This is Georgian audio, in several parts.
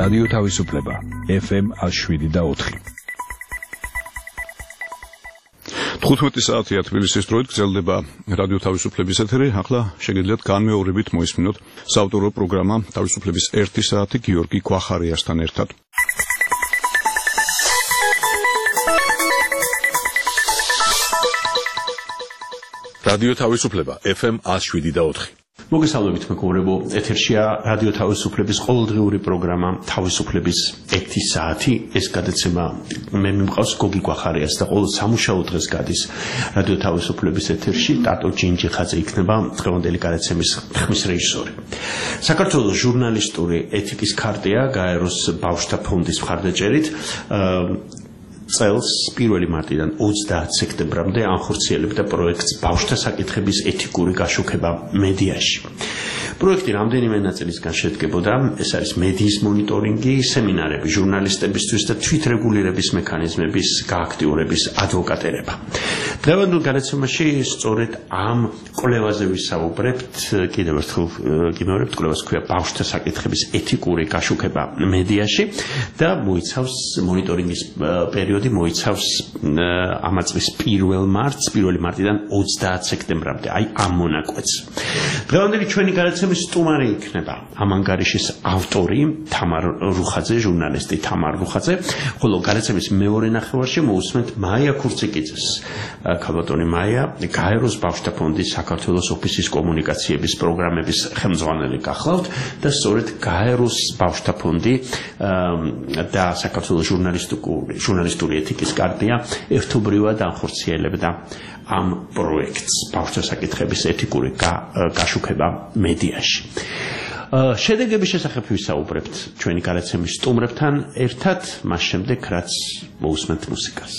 რადიო თავისუფლება FM 107.4. 15 საათია თბილისის დროით გრძელდება რადიო თავისუფლების ეთერი. ახლა შეგიძლიათ განმეორებით მოისმინოთ საავტორო პროგრამა თავისუფლების 1 საათი გიორგი ქვახარიასთან ერთად. რადიო თავისუფლება FM 107.4. მოგესალმებით მეგობრებო, ეთერშია რადიო თავისუფლების ყოველდღიური პროგრამა თავისუფლების 1 საათი. ეს გადაცემა მე მიმყავს გოგი ქვახარიას და ყოველ სამუშაო დღეს გადის რადიო თავისუფლების ეთერში. ტატო ჯინჯიხაძე იქნება დღევანდელი გადაცემის ხმის რეჟისორი. საქართველოს ჟურნალისტური ეთიკის ქარტია გაეროს ბავშვთა ფონდის მხარდაჭერით წელს 1 მარტიდან 30 სექტემბრამდე ანხორციელებდა პროექტს ბავშვთა საკითხების ეთიკური გაშუქება მედიაში. პროექტი რამდენიმე ნაწილისგან შედგებოდა. ეს არის მედიის მონიტორინგი, სემინარები ჟურნალისტებისთვის და თვითრეგულირების მექანიზმების გააქტიურების ადვოკატირება. დღევანდელ გადაცემაში სწორედ ამ კვლევაზე ვისაუბრებთ. კიდევ ერთხელ გიმეორებთ, კვლევას ქვია ბავშვთა საკითხების ეთიკური გაშუქება მედიაში და მოიცავს მონიტორინგის პერიოდი მოიცავს ამ წლის 1 მარტიდან 30 სექტემბრამდე, აი ამ მონაკვეთს. დღევანდელი ჩვენი გადაცემის სტუმარი იქნება ამ ანგარიშის ავტორი თამარ რუხაძე, ჟურნალისტი თამარ რუხაძე, ხოლო გადაცემის მეორე ნახევარში მოусმენთ მაია ქურციკიძეს. ქალბატონი მაია გაეროს ბავშვთა ფონდის საქართველოს ოფისის კომუნიკაციების პროგრამების ხელმძღვანელი გახლავთ და სწორედ გაეროს ბავშვთა ფონდი და საქართველოს ჟურნალისტური ეთიკის კარტია ერთობრივად ანხორციელებდა ამ პროექტს ბავშვთა საკითხების ეთიკური გაშუქება მედიაში. შედეგების შესახებ ვისაუბრებთ ჩვენი გადაცემის სტუმრებთან ერთად, მას შემდეგ რაც მოусმენთ მუსიკას.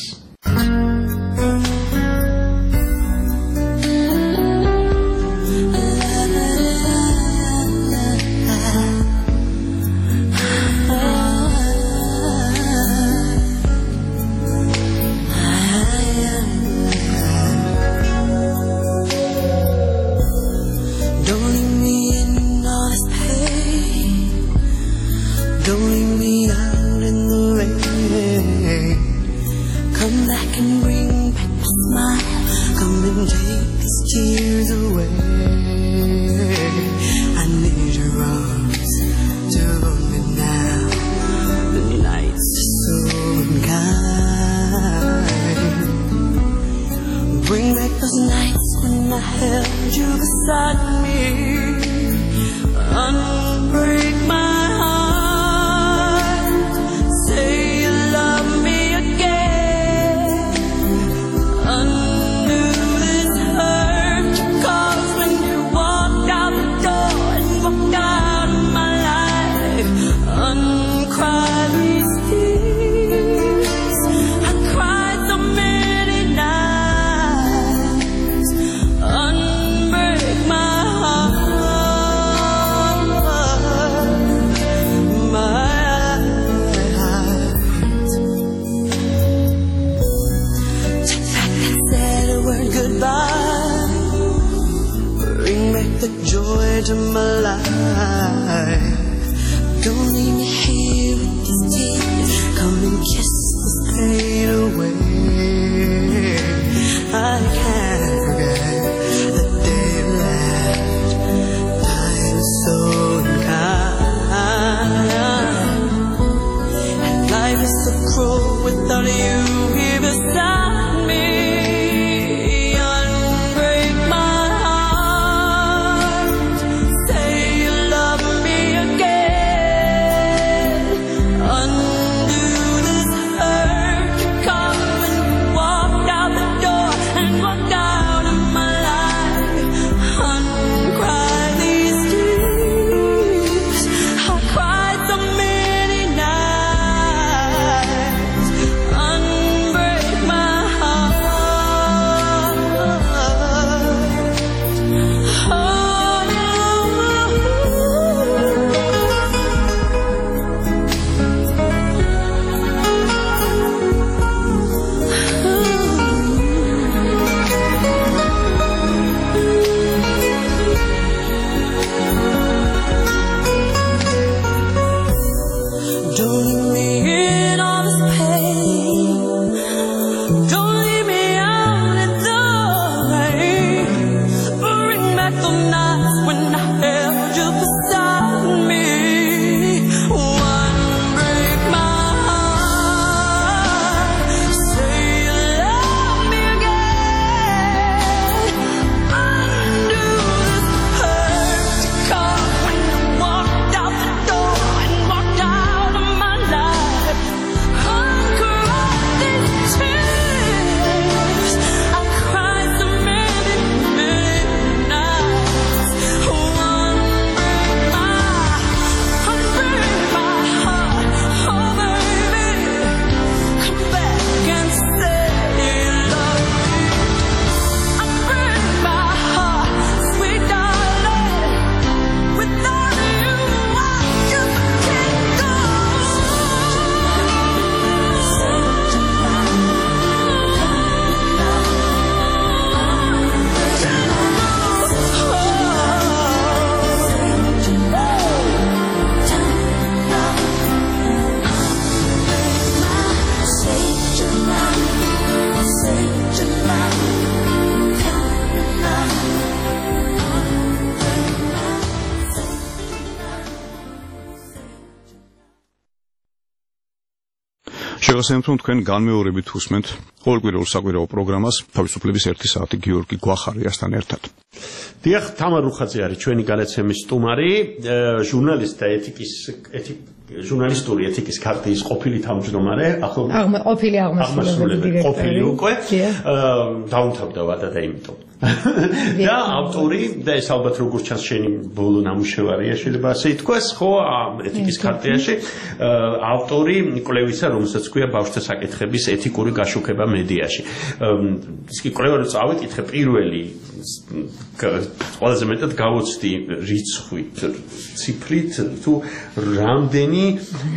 შეგახსენებთ, რომ თქვენ განმეორებით უსმენთ ყოველკვირეულ საკვირაო პროგრამას თავისუფლების 1 საათი გიორგი გვახარიასთან ერთად. დიახ, თამარ რუხაძე არის ჩვენი განაცემის სტუმარი, ჟურნალისტ და ჟურნალისტური ეთიკის ქარტიის ყოფილი თავმჯდომარე, ყოფილი აღმასრულებელი ყოფილი უკვე დაუმთავრდა ვადა და იმიტომ. და ავტორი და ეს ალბათ როგორც ჩანს შენი ბოლო ნამუშევარია, შეიძლება ასე ითქვას, ხო, ეთიკის ქარტიაში ავტორი კვლევისა, რომელსაც ქვია ბავშვთა საკითხების ეთიკური გაშუქება მედიაში. ის კი კვლევა რო წავიკითხე პირველი ყველაზე მეტად გავოცდი რიცხვით, ციფრით თუ რამდენი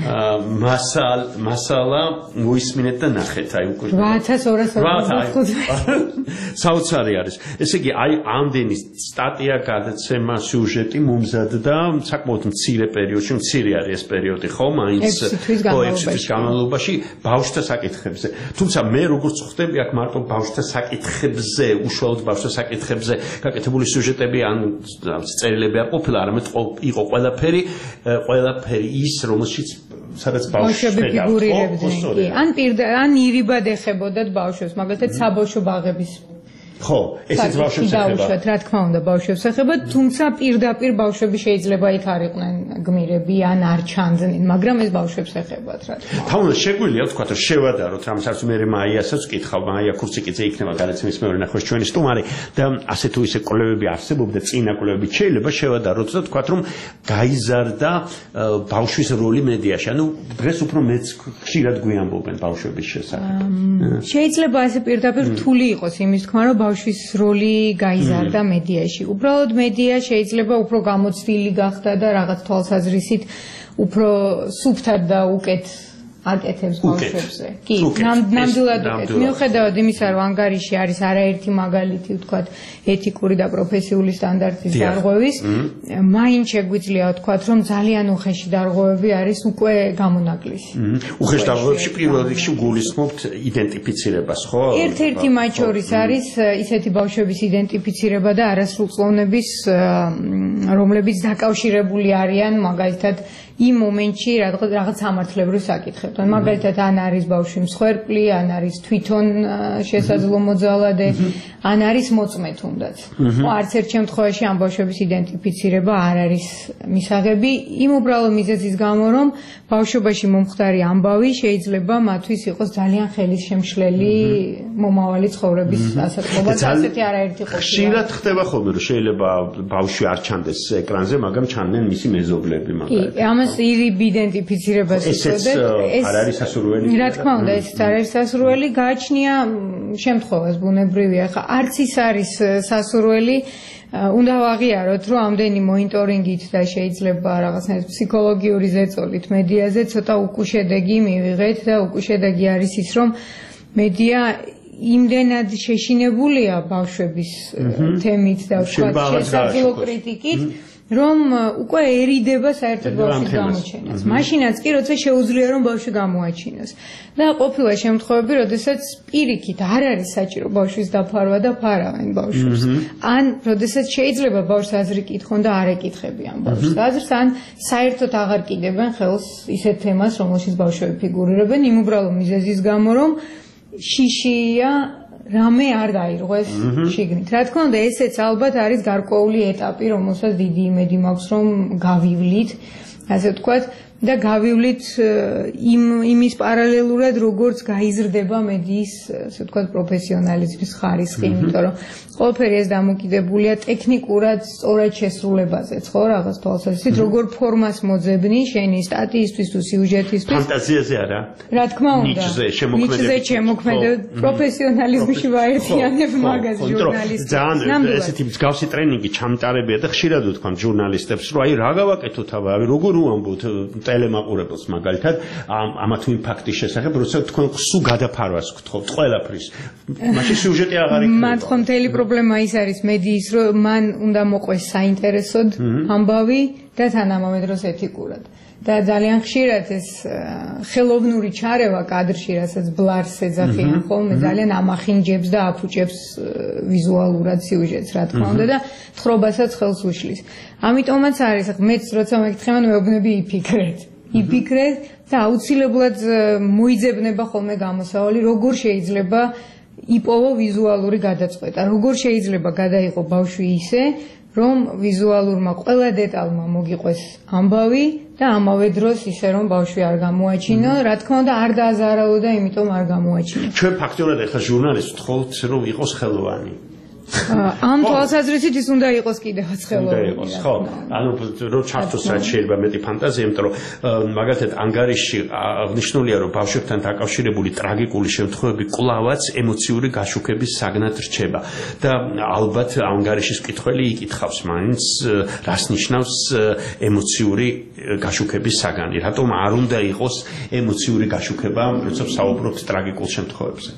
მასალა მოისმინეთ და ნახეთ, აი უკვე 8225 საოცარი არის. ესე იგი, აი ამდენი სტატია, გადაცემა, სიუჟეტი მომზადდა საკმაოდ მცირე პერიოდში, მცირე არის ეს პერიოდი, ხო, მაინც 6 თვის განმავლობაში ბავშვთა საკითხებზე. თუმცა მე როგორც ხვდები, აქ მარტო ბავშვთა საკითხებზე, უშუალოდ ბავშვთა საკითხებზე გაკეთებული სიუჟეტები ან წერილები არ ყოფილა, არამედ იყო ყველაფერი ის, რომელშიც სადაც ბავშვები ფიგურირებდნენ. ან ირიბად ეხებოდათ ბავშვებს, მაგალითად საბავშვო ბაღების ხო, ესეც ბავშვებს ეხება. რა თქმა უნდა, ბავშვებს ეხება, თუმცა პირდაპირ ბავშვები შეიძლება იქ არ იყვნენ გმირები ან არ ჩანდნენ, მაგრამ ეს ბავშვებს ეხებათ, რა თქმა უნდა. თამარ, შეგვიძლია თქვა, რომ შევადაროთ რამასაც მე მაიასაც ვკითხავ, მაია ქურციკიძე იქნება განაცემის მეორე ნახევრის ჩვენი სტუმარი და ასე თუ ისე კვლევები არსებობდა, წინა კვლევები შეიძლება შევადაროთ და თქვა, რომ გაიზარდა ბავშვის როლი მედიაში. ანუ დღეს უფრო მეც ხშირად გვიამბობენ ბავშვების შესახებ. შეიძლება ასე პირდაპირ რთული იყოს იმის თქმა, რომ ბავშვის როლი გაიზარდა მედიაში. უბრალოდ მედია შეიძლება უფრო გამოცდილი გახდა და რაღაც თვალსაზრისით უფრო სუფთად და უკეთ აკეთებს ბავშვებზე. კი, ნამდვილად უკეთ. მიუხედავად იმისა, რომ ანგარიში არის არაერთი მაგალითი, ვთქვათ, ეთიკური და პროფესიული სტანდარტის დარღვევის, მაინც შეგვიძლია ვთქვათ, რომ ძალიან უხეში დარღვევები არის უკვე გამონაკლისი. უხეში დარღვევებში პირველ რიგში გულისხმობთ იდენტიფიცირებას, ხო? ერთ-ერთი მათ შორის არის ისეთი ბავშვების იდენტიფიცირება და არასრულწლოვნების, რომლებიც დაკავშირებული არიან მაგალითად იმ მომენტში რაღაც სამართლებრივ საკითხებთან. მაგალითად, ან არის ბავშვი მსხვერპლი, ან არის თვითონ შესაძლო მოძალადე, ან არის მოწმე თუნდაც. არც ერთ შემთხვევაში ამ ბავშვების იდენტიფიცირება არ არის მისაღები, იმ უბრალო მიზეზის გამო, რომ ბავშვობაში მომხდარი ამბავი შეიძლება მათთვის იყოს ძალიან ხელისშემშლელი მომავალი ცხოვრების ასაწყობა და ასეთი არაერთი ყოფილა. ხშირად ხდება ხოლმე, რომ შეიძლება ბავშვი არ ჩანდეს ეკრანზე, მაგრამ ჩანდნენ მისი მეზობლები მაგალითად. ირიბ იდენტიფიცირებას უწოდებ. ეს არ არის სასურველი. რა თქმა უნდა, ეს არ არის სასურველი, გააჩნია შემთხვევას ბუნებრივია. ხა არც ის არის სასურველი, უნდა ვაღიაროთ, რომ ამდენი მონიტორინგით და შეიძლება რაღაცნაირად ფსიქოლოგიური ზეწოლით მედიაზე ცოტა უკუშედეგი მივიღეთ და უკუშედეგი არის ის, რომ მედია იმდენად შეშინებულია ბავშვების თემით და ვთქვათ შესაძლო კრიტიკით, რომ უკვე ერიდება საერთოდ ბავშვის გამოჩენას. მაშინაც კი, როცა შეუძლია რომ ბავშვი გამოაჩინოს. და ყოფილა შემთხვევები, როდესაც პირიქით არ არის საჭირო ბავშვის დაფარვა და ფარავენ ბავშვს. ან როდესაც შეიძლება ბავშვს აზრი კითხონ და არ ეკითხებიან ბავშვს აზრს, ან საერთოდ აღარ კიდებენ ხელს ისეთ თემას, რომელშიც ბავშვები ფიგურირებენ, იმ უბრალო მიზეზის გამო, რომ შიშია რამე არ დაირღვეს შიგნით. რა თქმა უნდა, ესეც ალბათ არის გარკვეული ეტაპი, რომელსაც დიდი იმედი მაქვს, რომ გავივლით, ასე ვთქვათ, და გავივლით იმის პარალელურად, როგორც გაიზრდება მედიის, ასე ვთქვათ, პროფესიონალიზმის ხარისხი, იმიტომ რომ ყველაფერი ეს დამოკიდებულია ტექნიკურად სწორად შესრულებაზეც, ხო, რაღაც თვალსაზრისით, როგორ ფორმას მოძებნი შენი სტატიისთვის თუ სიუჟეტისთვის. ფანტაზიაზე არა? რა თქმა უნდა. ნიჭზე შემოქმედებით. პროფესიონალიზმში ვაერთიანებ მაგას ჟურნალისტებს. ძალიან ესეთი მსგავსი ტრენინგი ჩამტარებია და ხშირად ვთქვამ ჟურნალისტებს, რომ აი რა გავაკეთოთ, აი როგორ უამბოთ ტელემაყურებელს მაგალითად ამა თუ იმ ფაქტის შესახებ, როცა თქვენ სულ გადაფარვას გთხოვთ ყველაფრის. მაშინ სიუჟეტი აღარ იქნება. მან ხო მთელი პრობლემა ის არის მედიის, რომ მან უნდა მოყვეს საინტერესოდ ამბავი და თანამედროვე დროს ეთიკურად. და ძალიან ხშირად ეს ხელოვნური ჩარევა კადრში, რასაც ბლარს ეძახიან ხოლმე, ძალიან ამახინჯებს და აფუჭებს ვიზუალურად სიუჟეტს, რა თქმა უნდა, და თხრობასაც ხელს უშლის. ამიტომაც არის, მეც როცა მეკითხებიან, მეუბნები იფიქრეთ. იფიქრეთ და აუცილებლად მოიძებნება ხოლმე გამოსავალი, როგორ შეიძლება იპოვო ვიზუალური გადაწყვეტა, როგორ შეიძლება გადაიღო ბავშვი ისე, რომ ვიზუალურმა ყველა დეტალმა მოგიყვეს ამბავი და ამავე დროს ისე რომ ბავშვი არ გამოაჩინო, რა თქმა უნდა არ დააზარალო და იმიტომ არ გამოაჩინო. ჩვენ ფაქტობრივად ახლა ჟურნალისტ ვთხოვთ რომ იყოს ხელოვანი. ამ თვალსაზრისით ის უნდა იყოს კიდევაც ხელოვანი. ხო, ანუ რომ ჩართოს რაც შეიძლება მეტი ფანტაზია, იმიტომ რომ მაგალითად ანგარიში აღნიშნულია რომ ბავშვებთან დაკავშირებული ტრაგიკული შემთხვევები კვლავაც ემოციური გაშუქების საგნად რჩება და ალბათ ანგარიშის მკითხველი იკითხავს მაინც რას ნიშნავს ემოციური გაშუქების საგანი, რატომ არ უნდა იყოს ემოციური გაშუქება, როცა საუბრობთ ტრაგიკულ შემთხვევებზე.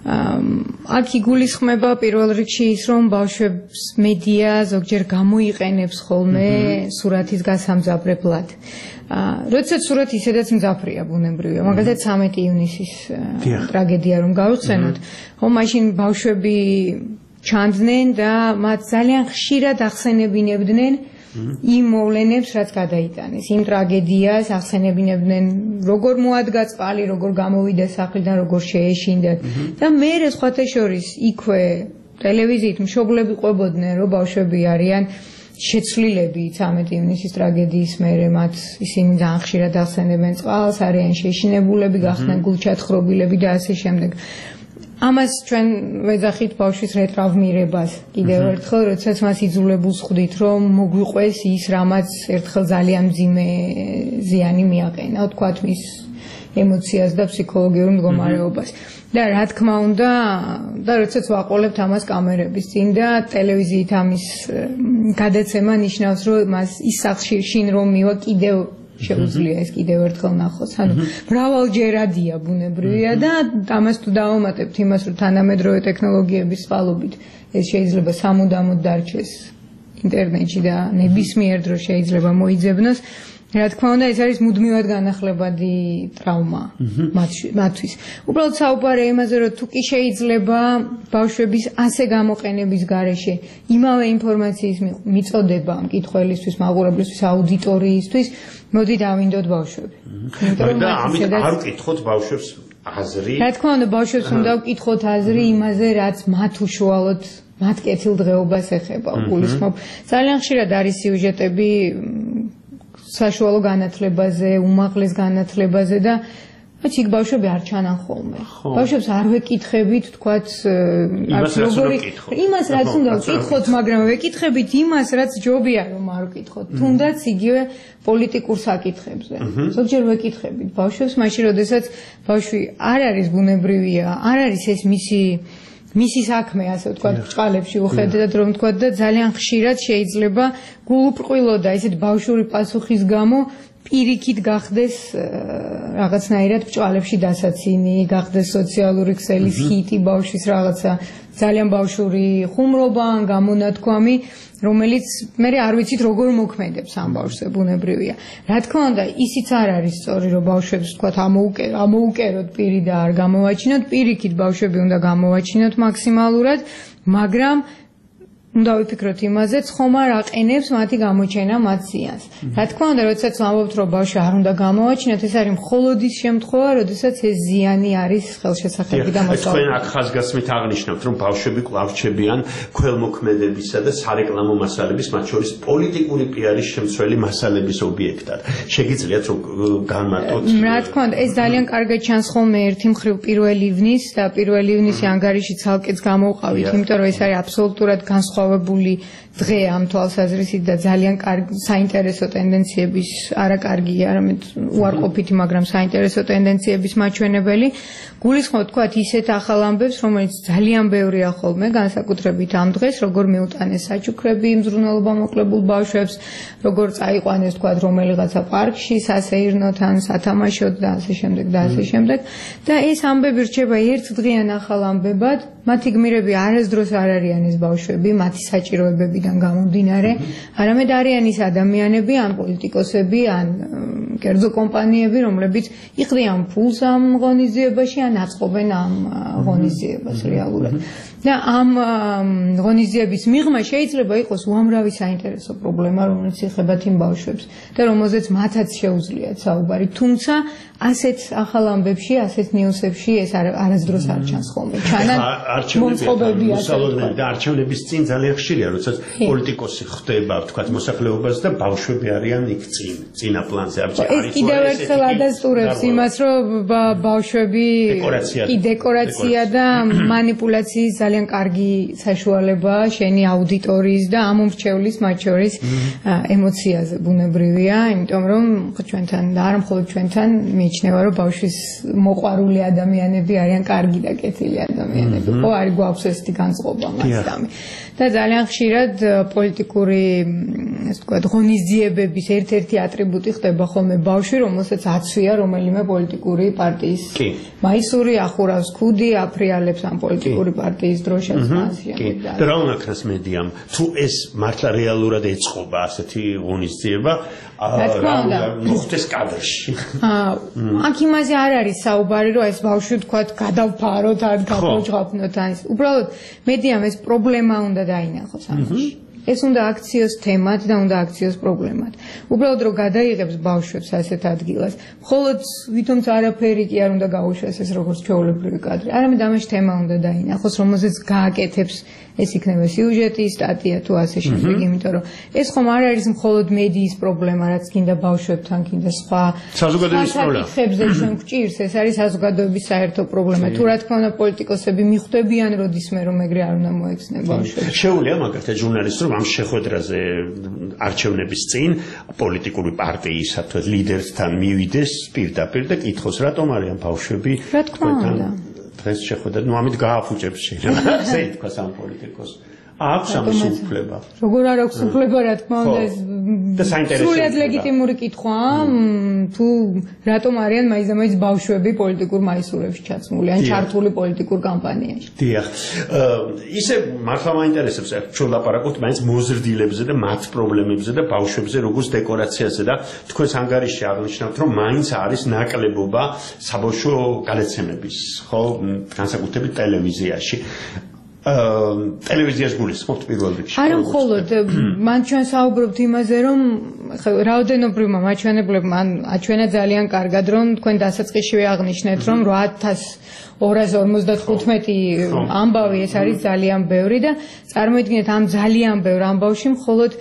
აქ იგულისხმება პირველ რიგში ის რომ ბავშვებს მედია ზოგჯერ გამოიყენებს ხოლმე სურათის გასამძაფრებლად. როდესაც სურათი ისედაც მძაფრია ბუნებრივია, მაგალითად 13 ივნისის ტრაგედია რომ გავხსენოთ, ხო მაშინ ბავშვები ჩანდნენ და მათ ძალიან ხშირად ახსენებინებდნენ იმ მოვლენებს, რაც გადაიტანეს, იმ ტრაგედიას ახსენებინებდნენ, როგორ მოადგა წყალი, როგორ გამოვიდა სახლიდან, როგორ შეეშინდა და მე სხვათა შორის იქვე ტელევიზიით მშობლები ყვებოდნენ, რომ ბავშვები არიან შეცვლილები 13 ივნისის ტრაგედიის მერე, მათ ისინი ძალიან ხშირად ახსენებენ წყალს, არიან შეშინებულები, გახდნენ გულჩათხრობილები და ასე შემდეგ. ამას ჩვენ ვეძახით ბავშვის რეტრავმირებას. კიდევ ერთხელ, როდესაც მას იძულებულს ხვდით, რომ მოგვიყვეს ის, რამაც ერთხელ ძალიან მძიმე ზიანი მიაყენა, თქვათ მის ემოციას და ფსიქოლოგიურ მდგომარეობას. და რა თქმა უნდა, და როდესაც ვაყოლებთ ამას კამერების წინ და ტელევიზიით ამის გადაცემა ნიშნავს, რომ მას ის სახლში შინ რომ მივა კიდევ შეუძლია ეს კიდევ ერთხელ ნახოს. ანუ მრავალჯერადია ბუნებრივია და ამას თუ დავამატებთ იმას, რომ თანამედროვე ტექნოლოგიების წყალობით ეს შეიძლება სამუდამოდ დარჩეს ინტერნეტში და ნებისმიერ დროს შეიძლება მოიძებნოს. რა თქმა უნდა, ეს არის მუდმივად განახლებადი ტრავმა მათთვის. უბრალოდ საუბარია იმაზე, რომ თუ კი შეიძლება ბავშვების ასე გამოყენების გარეშე იმავე ინფორმაციის მიწოდება მკითხველისთვის, მაყურებლისთვის, აუდიტორიისთვის, მოდი დავინდოთ ბავშვები. და ამით არ ვკითხოთ ბავშვებს აზრი. რა თქმა უნდა, ბავშვებს უნდა ვკითხოთ აზრი იმაზე, რაც მათ უშუალოდ მათ კეთილდღეობას ეხება. გულისხმობ, ძალიან ხშირად არის სიუჟეტები საშუალო განათლებაზე, უმაღლეს განათლებაზე და იქ ბავშვები არ ჩანან ხოლმე. ბავშვებს არ ვეკითხებით, თქვათ, იმას რაც უნდა ვკითხოთ, მაგრამ ვეკითხებით იმას, რაც ჯობია რომ არ ვკითხოთ. თუნდაც იგივე პოლიტიკურ საკითხებზე. ზოგჯერ ვეკითხებით ბავშვებს, მაშინ როდესაც ბავშვი არ არის ბუნებრივია, არ არის ეს მისი საქმე, ასე ვთქვათ, ბჭყალებში უხედავთ რომ ვთქვათ და ძალიან ხშირად შეიძლება გულუბრყვილო და ესეთ ბავშვური პასუხის გამო პირიქით გახდეს რაღაცნაირად ბჭყალებში დასაცინი, გახდეს სოციალური ქსელის ჰიტი ბავშვის რაღაცა ძალიან ბავშვური ხუმრობა ან გამონათქვამი, რომელიც მე არ ვიცით როგორ მოქმედებს ამ ბავშვზე ბუნებრივია. რა თქმა უნდა, ისიც არ არის სწორი, რომ ბავშვებს თქვათ ამოუკეროთ პირი და არ გამოვაჩინოთ, პირიქით ბავშვები უნდა გამოვაჩინოთ მაქსიმალურად, მაგრამ უნდა ვიფიქროთ იმაზეც, ხომ არ აყენებს მათი გამოჩენა მათ ზიანს. რა თქმა უნდა, როდესაც ვამბობთ, რომ ბავშვი არ უნდა გამოვაჩინოთ, ეს არის მხოლოდ ის შემთხვევა, როდესაც ეს ზიანი არის ხელშესახები და მოსალოდნელი. თქვენ აქ ხაზგასმით აღნიშნავთ, რომ ბავშვები კვლავ რჩებიან ქველმოქმედებისა და სარეკლამო მასალების, მათ შორის პოლიტიკური პიარის შემცველი მასალების ობიექტად. შეგიძლიათ რომ განმარტოთ? რა თქმა უნდა, ეს ძალიან კარგად ჩანს ხოლმე ერთი მხრივ 1 ივნის და 1 ივნისი ანგარიში ცალკეც გამოვყავით, იმიტომ რომ ეს არის აბსოლუტურად განსხვავებული დღე ამ თვალსაზრისით და ძალიან კარგი საინტერესო ტენდენციების, არა კარგი, არამედ უარყოფითი, მაგრამ საინტერესო ტენდენციების მაჩვენებელი. გულისხმობ თქვათ ისეთ ახალ ამბებს, რომელიც ძალიან ბევრია ხოლმე, განსაკუთრებით ამ დღეს, როგორ მიუტანეს საჩუქრები მზრუნველობა მოკლებულ ბავშვებს, როგორ წაიყვანეს თქვათ რომელიღაცა პარკში, სასეირნოთ ან სათამაშოდ და ასე შემდეგ და ასე შემდეგ. და ეს ამბები რჩება ერთდღიან ახალ ამბებად, მათი გმირები არასდროს არ არიან ეს ბავშვები, მათი საჭიროებებიდან გამომდინარე, არამედ არიან ის ადამიანები, ან პოლიტიკოსები, ან კერძო კომპანიები, რომლებიც იყრიან ფულს ამ ღონისძიებაში ან აწყობენ ამ ღონისძიებას რეალურად. და ამ ღონისძიების მიღმა შეიძლება იყოს უამრავი საინტერესო პრობლემა, რომელიც ეხება იმ ბავშვებს და რომელზეც მათაც შეუძლიათ საუბარი. თუმცა ასეთ ახალ ამბებში, ასეთ ნიუსებში ეს არასდროს არ ჩანს ხოლმე. ჩანან მომწყობები მოსალოდნელი და არჩევნების წინ ძალიან ხშირია, როდესაც პოლიტიკოსი ხდება, თქვათ, მოსახლეობას და ბავშვები არიან იქ წინა პლანზე. კიდევ ერთხელ ადასტურებს იმას, რომ ბავშვები დეკორაცია და მანიპულაციის ძალიან კარგი საშუალებაა შენი აუდიტორიის და ამომრჩევლის მათ შორის ემოციაზე ბუნებრივია, იმიტომ რომ ჩვენთან და არა მხოლოდ ჩვენთან მიიჩნევა, რომ ბავშვის მოყვარული ადამიანები არიან კარგი და კეთილი ადამიანები. ხო, არის გვაქვს ესეთი განწყობა მასდამი. და ძალიან ხშირად პოლიტიკური, ასე ვთქვათ, ღონისძიებების ერთ-ერთი ატრიბუტი ხდება ხოლმე ბავშვი, რომელსაც აცვია რომელიმე პოლიტიკური პარტიის მაისური, ახურავს ქუდი, აფრიალებს ამ პოლიტიკური პარტიის დროშას მასში. და რა უნდა ქნას მედიამ? თუ ეს მართლა რეალურად ეწყობა ასეთი ღონისძიება, მოხდეს კადრში. აქ იმაზე არ არის საუბარი, რომ ეს ბავშვი თქვათ გადავფაროთ, არ გავოჯღაფნოთ ან ის. უბრალოდ მედიამ ეს პრობლემა უნდა დაინახოს ამაში. ეს უნდა აქციოს თემად და უნდა აქციოს პრობლემად. უბრალოდ რომ გადაიღებს ბავშვებს ასეთ ადგილას, მხოლოდ ვითომც არაფერი კი არ უნდა გაუშვეს ეს როგორც ჩვეულებრივი კადრი. არამედ ამაში თემა უნდა დაინახოს, რომელზეც გააკეთებს ეს იქნება სიუჟეტი, სტატია თუ ასე შემდეგ, იმიტომ რომ ეს ხომ არ არის მხოლოდ მედიის პრობლემა, რაც გინდა ბავშვებთან, გინდა სხვა საზოგადოების პრობლემა. შენ გვჭირს, ეს არის საზოგადოების საერთო პრობლემა. თუ რა თქმა უნდა პოლიტიკოსები მიხვდებიან როდისმე რომ ეგრე არ უნდა მოექცნენ ბავშვებს. შეუძლია მაგალითად ჟურნალისტს რომ ამ შეხვედრაზე არჩევნების წინ პოლიტიკური პარტიისა თუ ლიდერსთან მივიდეს პირდაპირ და კითხოს რატომ არიან ბავშვები თქვენთან დღეს შეხვედრა, ნუ ამით გააფუჭებს შეიძლება თქვა სამ პოლიტიკოს. აქვს ამის უფლება. როგორ არ აქვს უფლება, რა თქმა უნდა, და საინტერესოა. სრულიად ლეგიტიმური კითხვაა, თუ რატომ არიან მაინც ბავშვები პოლიტიკურ მაისურებში ჩაცმული ან ჩართული პოლიტიკურ კამპანიაში. დიახ. ისე მართლა მაინტერესებს, ჩვენ ლაპარაკობთ მაინც მოზრდილებზე და მათ პრობლემებზე და ბავშვებზე, როგორც დეკორაციაზე და თქვენს ანგარიში აღნიშნავთ, რომ მაინც არის ნაკლებობა საბავშვო გადაცემების, ხო, განსაკუთრებით ტელევიზიაში. ტელევიზიას გულისხმობთ პირველ რიგში. არა მხოლოდ, მან ჩვენ საუბრობთ იმაზე, რომ რაოდენობრივმა მაჩვენებლებმა აჩვენა ძალიან კარგად, რომ თქვენ დასაწყისშივე აღნიშნეთ, რომ 8255 ამბავი ეს არის ძალიან ბევრი და წარმოიდგინეთ ამ ძალიან ბევრ ამბავში მხოლოდ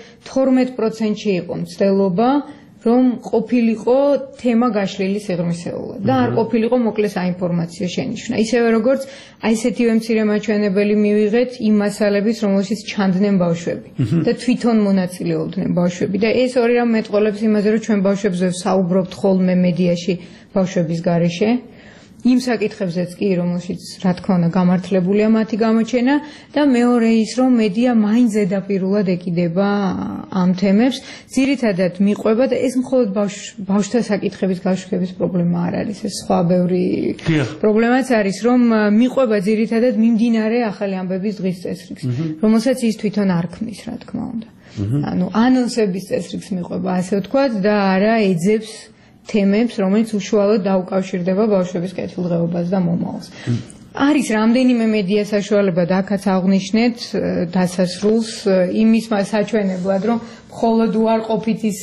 12%-ში იყო მცდელობა რომ ყოფილიყო თემა გაშლილი სიღრმისეულად და არ ყოფილიყო მოკლე საინფორმაციო შენიშვნა. ისევე როგორც აი ესეთივე მცირე მაჩვენებელი მივიღეთ იმ მასალების, რომელშიც ჩანდნენ ბავშვები და თვითონ მონაწილეობდნენ ბავშვები და ეს ორი რამ მეტყოლებს იმაზე, რომ ჩვენ ბავშვებზე საუბრობთ ხოლმე მედიაში ბავშვების გარეშე. იმ საკითხებზეც კი, რომელშიც რა თქმა უნდა გამართლებულია მათი გამოჩენა და მეორე ის, რომ მედია მაინც ზედაპირულად ეკიდება ამ თემებს, ძირითადად მიყვება და ეს მხოლოდ ბავშვთა საკითხების გაშუქების პრობლემა არ არის, ეს სხვა ბევრი პრობლემაც არის, რომ მიყვება ძირითადად მიმდინარე ახალი ამბების დღის წესრიგს, რომელსაც ის თვითონ არ ქმნის, რა თქმა უნდა. ანუ ანონსების წესრიგს მიყვება, ასე ვთქვათ, და არა ეძებს თემებს, რომელიც უშუალოდ დაუკავშირდება ბავშვების კეთილდღეობას და მომავალს. არის რამდენიმე მედია საშუალება და აქაც აღნიშნეთ დასასრულს იმის საჩვენებლად, რომ მხოლოდ უარყოფით ის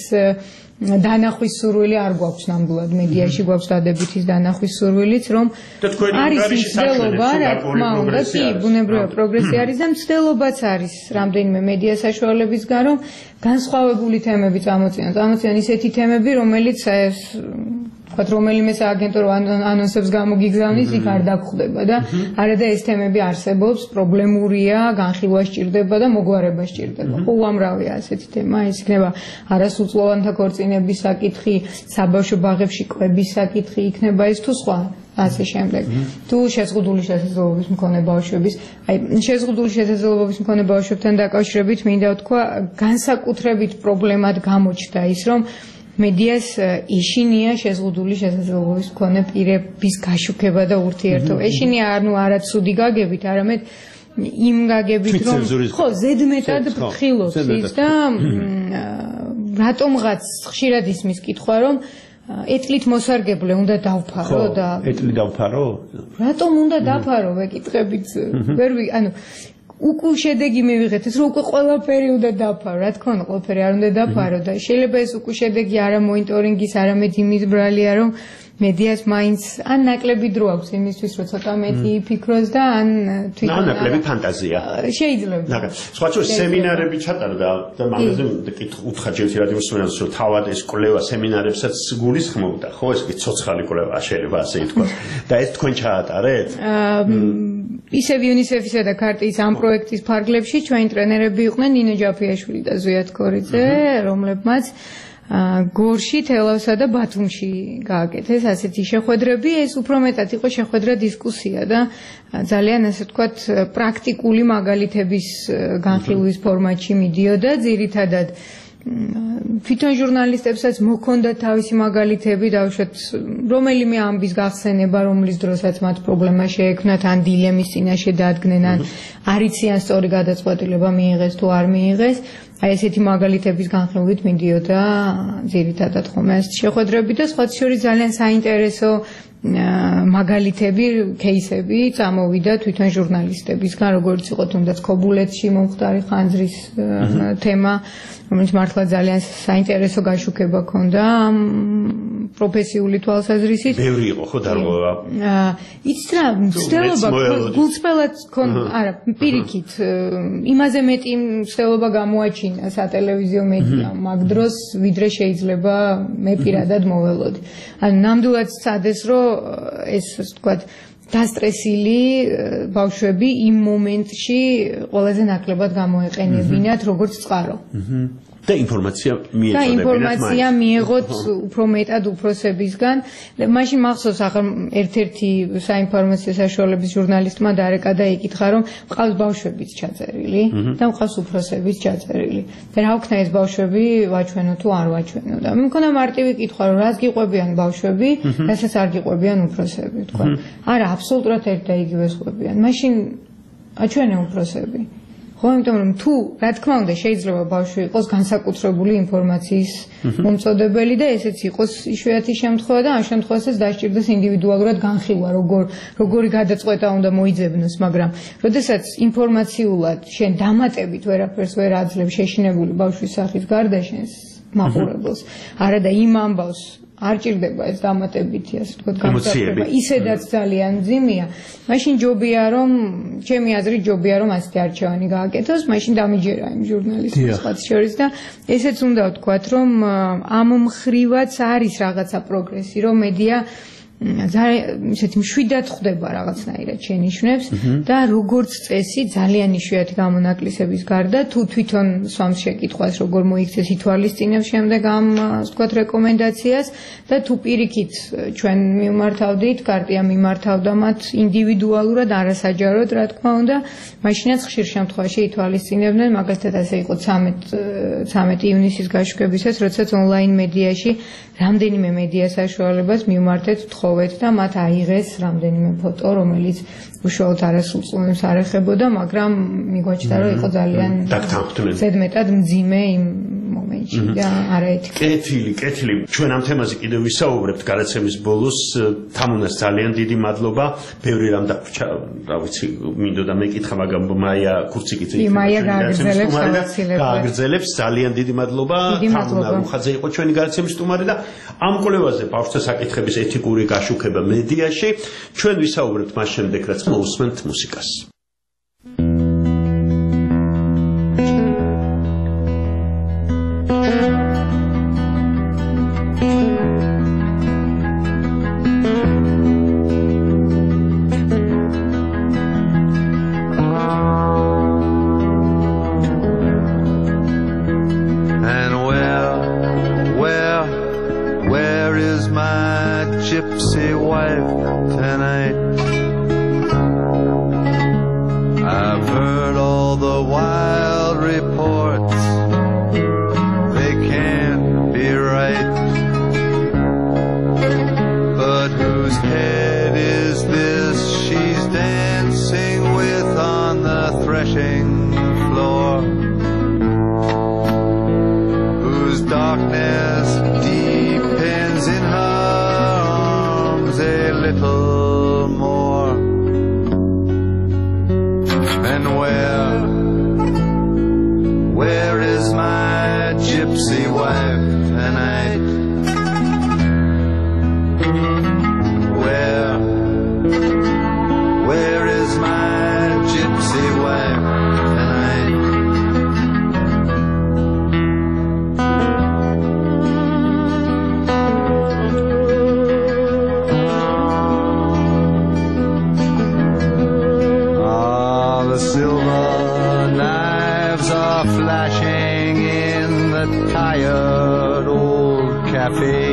დანახვის სურვილი არ გვაქვს ნამდვილად მედიაში გვაქვს დადებითის დანახვის სურვილიც, რომ არის მცდელობა, რა თქმა უნდა, კი, ბუნებრივია პროგრესი არის და მცდელობაც არის რამდენიმე მედია საშუალებისგან, რომ განსხვავებული თემები წამოწიონ ისეთი თემები, რომელიც ვთქვათ, რომელიმე სააგენტო ანონსებს გამოგიგზავნის, იქ არ დაგხვდება და არადა ეს თემები არსებობს, პრობლემურია, განხილვა სჭირდება და მოგვარება სჭირდება. უამრავია ასეთი თემა, ის იქნება არასრულწლოვანთა ქორწინების საკითხი, საბავშვო ბაღებში კვების საკითხი იქნება ეს თუ სხვა. ასე შემდეგ. თუ შეზღუდული შესაძლებლობის მქონე ბავშვების, შეზღუდული შესაძლებლობის მქონე ბავშვებთან დაკავშირებით მინდა ვთქვა, განსაკუთრებით პრობლემად გამოჩნდა ის, რომ მედიას ეშინია შეზღუდული შესაძლებლობის მქონე პირების გაშუქება და ურთიერთობა. ეშინია არა ცუდი გაგებით, არამედ იმ გაგებით, რომ ხო, ზედმეტად ფრთხილობს ის და რატომღაც ხშირად ისმის კითხვა, რომ ეტლით მოსარგებლე უნდა დავფარო და ეტლი დავფარო? რატომ უნდა დაფარო ვეკითხებით? ანუ უკვე შედეგი მივიღეთ, ეს რომ უკვე ყველაფერი უნდა დაფარო, რა თქმა უნდა, ყველაფერი არ უნდა დაფარო და შეიძლება ეს უკვე შედეგი არა მონიტორინგის, არამედ იმის ბრალია, რომ მედიას მაინც ან ნაკლები დრო აქვს იმისთვის, რომ ცოტა მეტი იფიქროს და ან თვითონ ნაკლები ფანტაზია. შეიძლება. სხვა შორის სემინარები ჩატარდა და მაგაზე უთხრა ჯერ რადიო მსმენელს, რომ თავად ეს კვლევა სემინარებსაც გულისხმობდა, ხო, ეს კი ცოცხალი კვლევა შეიძლება ასე ითქვას. და ეს თქვენ ჩაატარეთ? ისევ UNICEF-ისა და ქარტიის ამ პროექტის ფარგლებში ჩვენი ტრენერები იყვნენ ნინო ჯაფიაშვილი და ზვიად ქორიძე, რომლებმაც გორში, თელავსა და ბათუმში გააკეთეს ასეთი შეხვედრები, ეს უფრო მეტად იყო შეხვედრა დისკუსია და ძალიან ასე ვთქვათ პრაქტიკული მაგალითების განხილვის ფორმატში მიდიოდა, ძირითადად თვითონ ჟურნალისტებსაც მოქონდათ თავისი მაგალითები, დავუშვათ რომელიმე ამბის გახსენება, რომლის დროსაც მათ პრობლემა შეექმნათ, ან დილემის წინაშე დადგნენ, ან არ იციან სწორი გადაწყვეტილება მიიღეს თუ არ მიიღეს. აი ესეთი მაგალითების განხილვით მიდიოდა ძირითადად ხომ ეს შეხვედრები და სხვა შორის ძალიან საინტერესო მაგალითები, кейსები წამოვიდა თვითონ ჟურნალისტებისგან, როგორც იყო თუნდაც ქობულეთში მომხდარი ხანძრის თემა, რომელიც მართლა ძალიან საინტერესო გაშუქება ჰქონდა პროფესიული თვალსაზრისით. ბევრი იყო ხო დარღვევა? იცით რა, მცდელობა გულწრფელად არა, პირიქით, იმაზე მეტი მცდელობა გამოაჩინა სატელევიზიო მედიამ მაგ დროს, ვიდრე შეიძლება მე პირადად მოველოდი. ანუ ნამდვილად სცადეს, რომ ეს ასე ვთქვათ დასტრესილი ბავშვები იმ მომენტში ყველაზე ნაკლებად გამოეყენებინათ როგორც წყარო. და ინფორმაცია მიეწოდებინათ და ინფორმაცია მიიღოთ უფრო მეტად უფროსებისგან. მაშინ მახსოვს ახლა ერთ-ერთი საინფორმაციო საშუალების ჟურნალისტმა დარეკა და იკითხა, რომ მყავს ბავშვებიც ჩაწერილი და მყავს უფროსებიც ჩაწერილი. და რა ვქნა ეს ბავშვები ვაჩვენო თუ არ ვაჩვენო და მქონდა მარტივი კითხვა, რომ რას გიყვებიან ბავშვები, რასაც არ გიყვებიან უფროსები, თქვა. არა, აბსოლუტურად ერთ და იგივეს ყვებიან. მაშინ აჩვენე უფროსები. ხო, იმიტომ რომ თუ რა თქმა უნდა შეიძლება ბავშვი იყოს განსაკუთრებული ინფორმაციის მომწოდებელი და ესეც იყოს იშვიათი შემთხვევა და ამ შემთხვევასაც დაჭირდეს ინდივიდუალურად განხილვა, როგორი გადაწყვეტა უნდა მოიძებნოს, მაგრამ როდესაც ინფორმაციულად შენ დამატებით ვერაფერს ვერ აძლევ შეშინებული ბავშვის სახის გარდა შენს მაყურებელს, არა და იმ ამბავს არ ჭირდება ეს დამატებითი ასე ვთქვათ გამოსწორება, ისედაც ძალიან მძიმეა. მაშინ ჯობია რომ ჩემი აზრით ჯობია რომ ასეთი არჩევანი გააკეთოს, მაშინ დამიჯერა იმ ჟურნალისტებს სხვა შორის და ესეც უნდა ვთქვათ რომ ამ მხრივაც არის რაღაცა პროგრესი, რომ მედია ისეთი მშვიდად ხვდება რაღაცნაირად შენიშვნებს და როგორც წესი ძალიან იშვიათი გამონაკლისების გარდა თუ თვითონ სვამს შეკითხვას როგორ მოიქცეს ითვალისწინებს შემდეგ ამ ვთქვათ რეკომენდაციას და თუ პირიქით ჩვენ მიმართავდით, კარტია მიმართავდა მათ ინდივიდუალურად არასაჯაროდ რა თქმა უნდა, მაშინაც ხშირ შემთხვევაში ითვალისწინებდნენ, მაგალითად ასე იყო 13 ივნისის გაშუქებისას, როდესაც ონლაინ მედიაში რამდენიმე მედია საშუალებას მივმართეთ ვთხოვეთ და მათ აიღეს რამდენიმე ფოტო, რომელიც უშუალოდ არასრულწლოვანს არ ეხებოდა, მაგრამ მიგვაჩნდა, რომ იყო ძალიან ზედმეტად მძიმე იმ მომენტში და არაეთიკა. კეთილი. ჩვენ ამ თემაზე კიდევ ვისაუბრებთ გადაცემის ბოლოს. თამუნას ძალიან დიდი მადლობა. ბევრი რამ დაგვრჩა, რა ვიცი, მინდოდა მეკითხა, მაგრამ მაია ქურციკიძე გააგრძელებს. ძალიან დიდი მადლობა. თამუნა რუხაძე იყო ჩვენი გადაცემის სტუმარი და ამ კვლევაზე ბავშვთა საკითხების ეთიკური გაშუქება მედიაში ჩვენ ვისაუბრებთ მას შემდეგ, რაც მოусმენთ მუსიკას. Darkness depends in her cafe.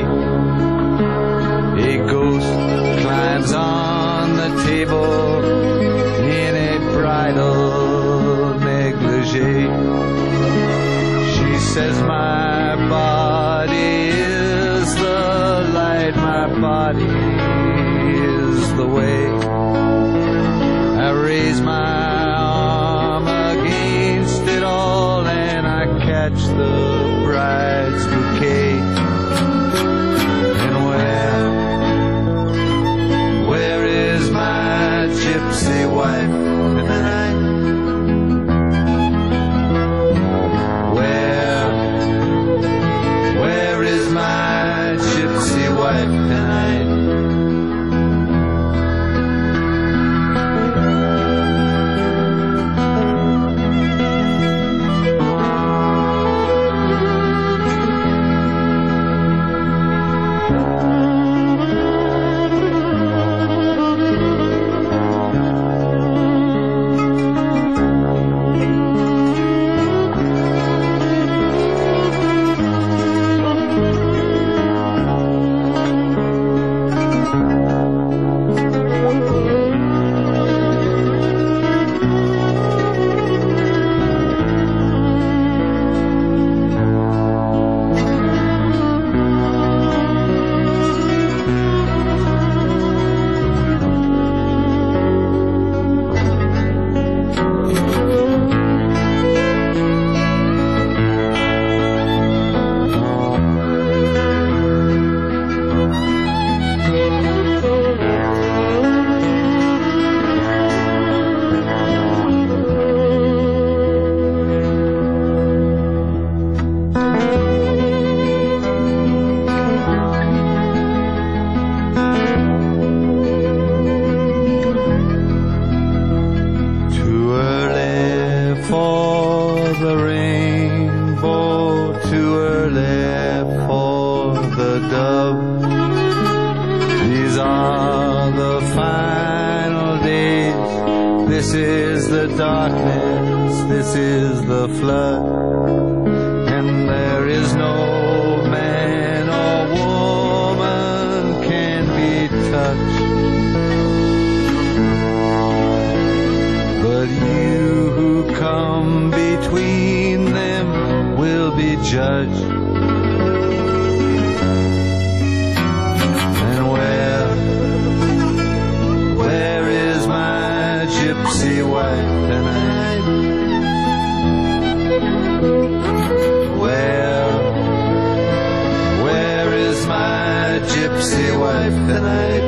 A ghost climbs on the table in a bridal negligee. She says my body is the light, my body is the way. I raise my arm against it all and I catch the bride's bouquet. And where is my gypsy wife tonight? Where is my gypsy wife tonight? This is the darkness, this is the flood, and there is no man or woman can be touched. But you who come between them will be judged. And where is my gypsy wife tonight? Where is my gypsy wife tonight?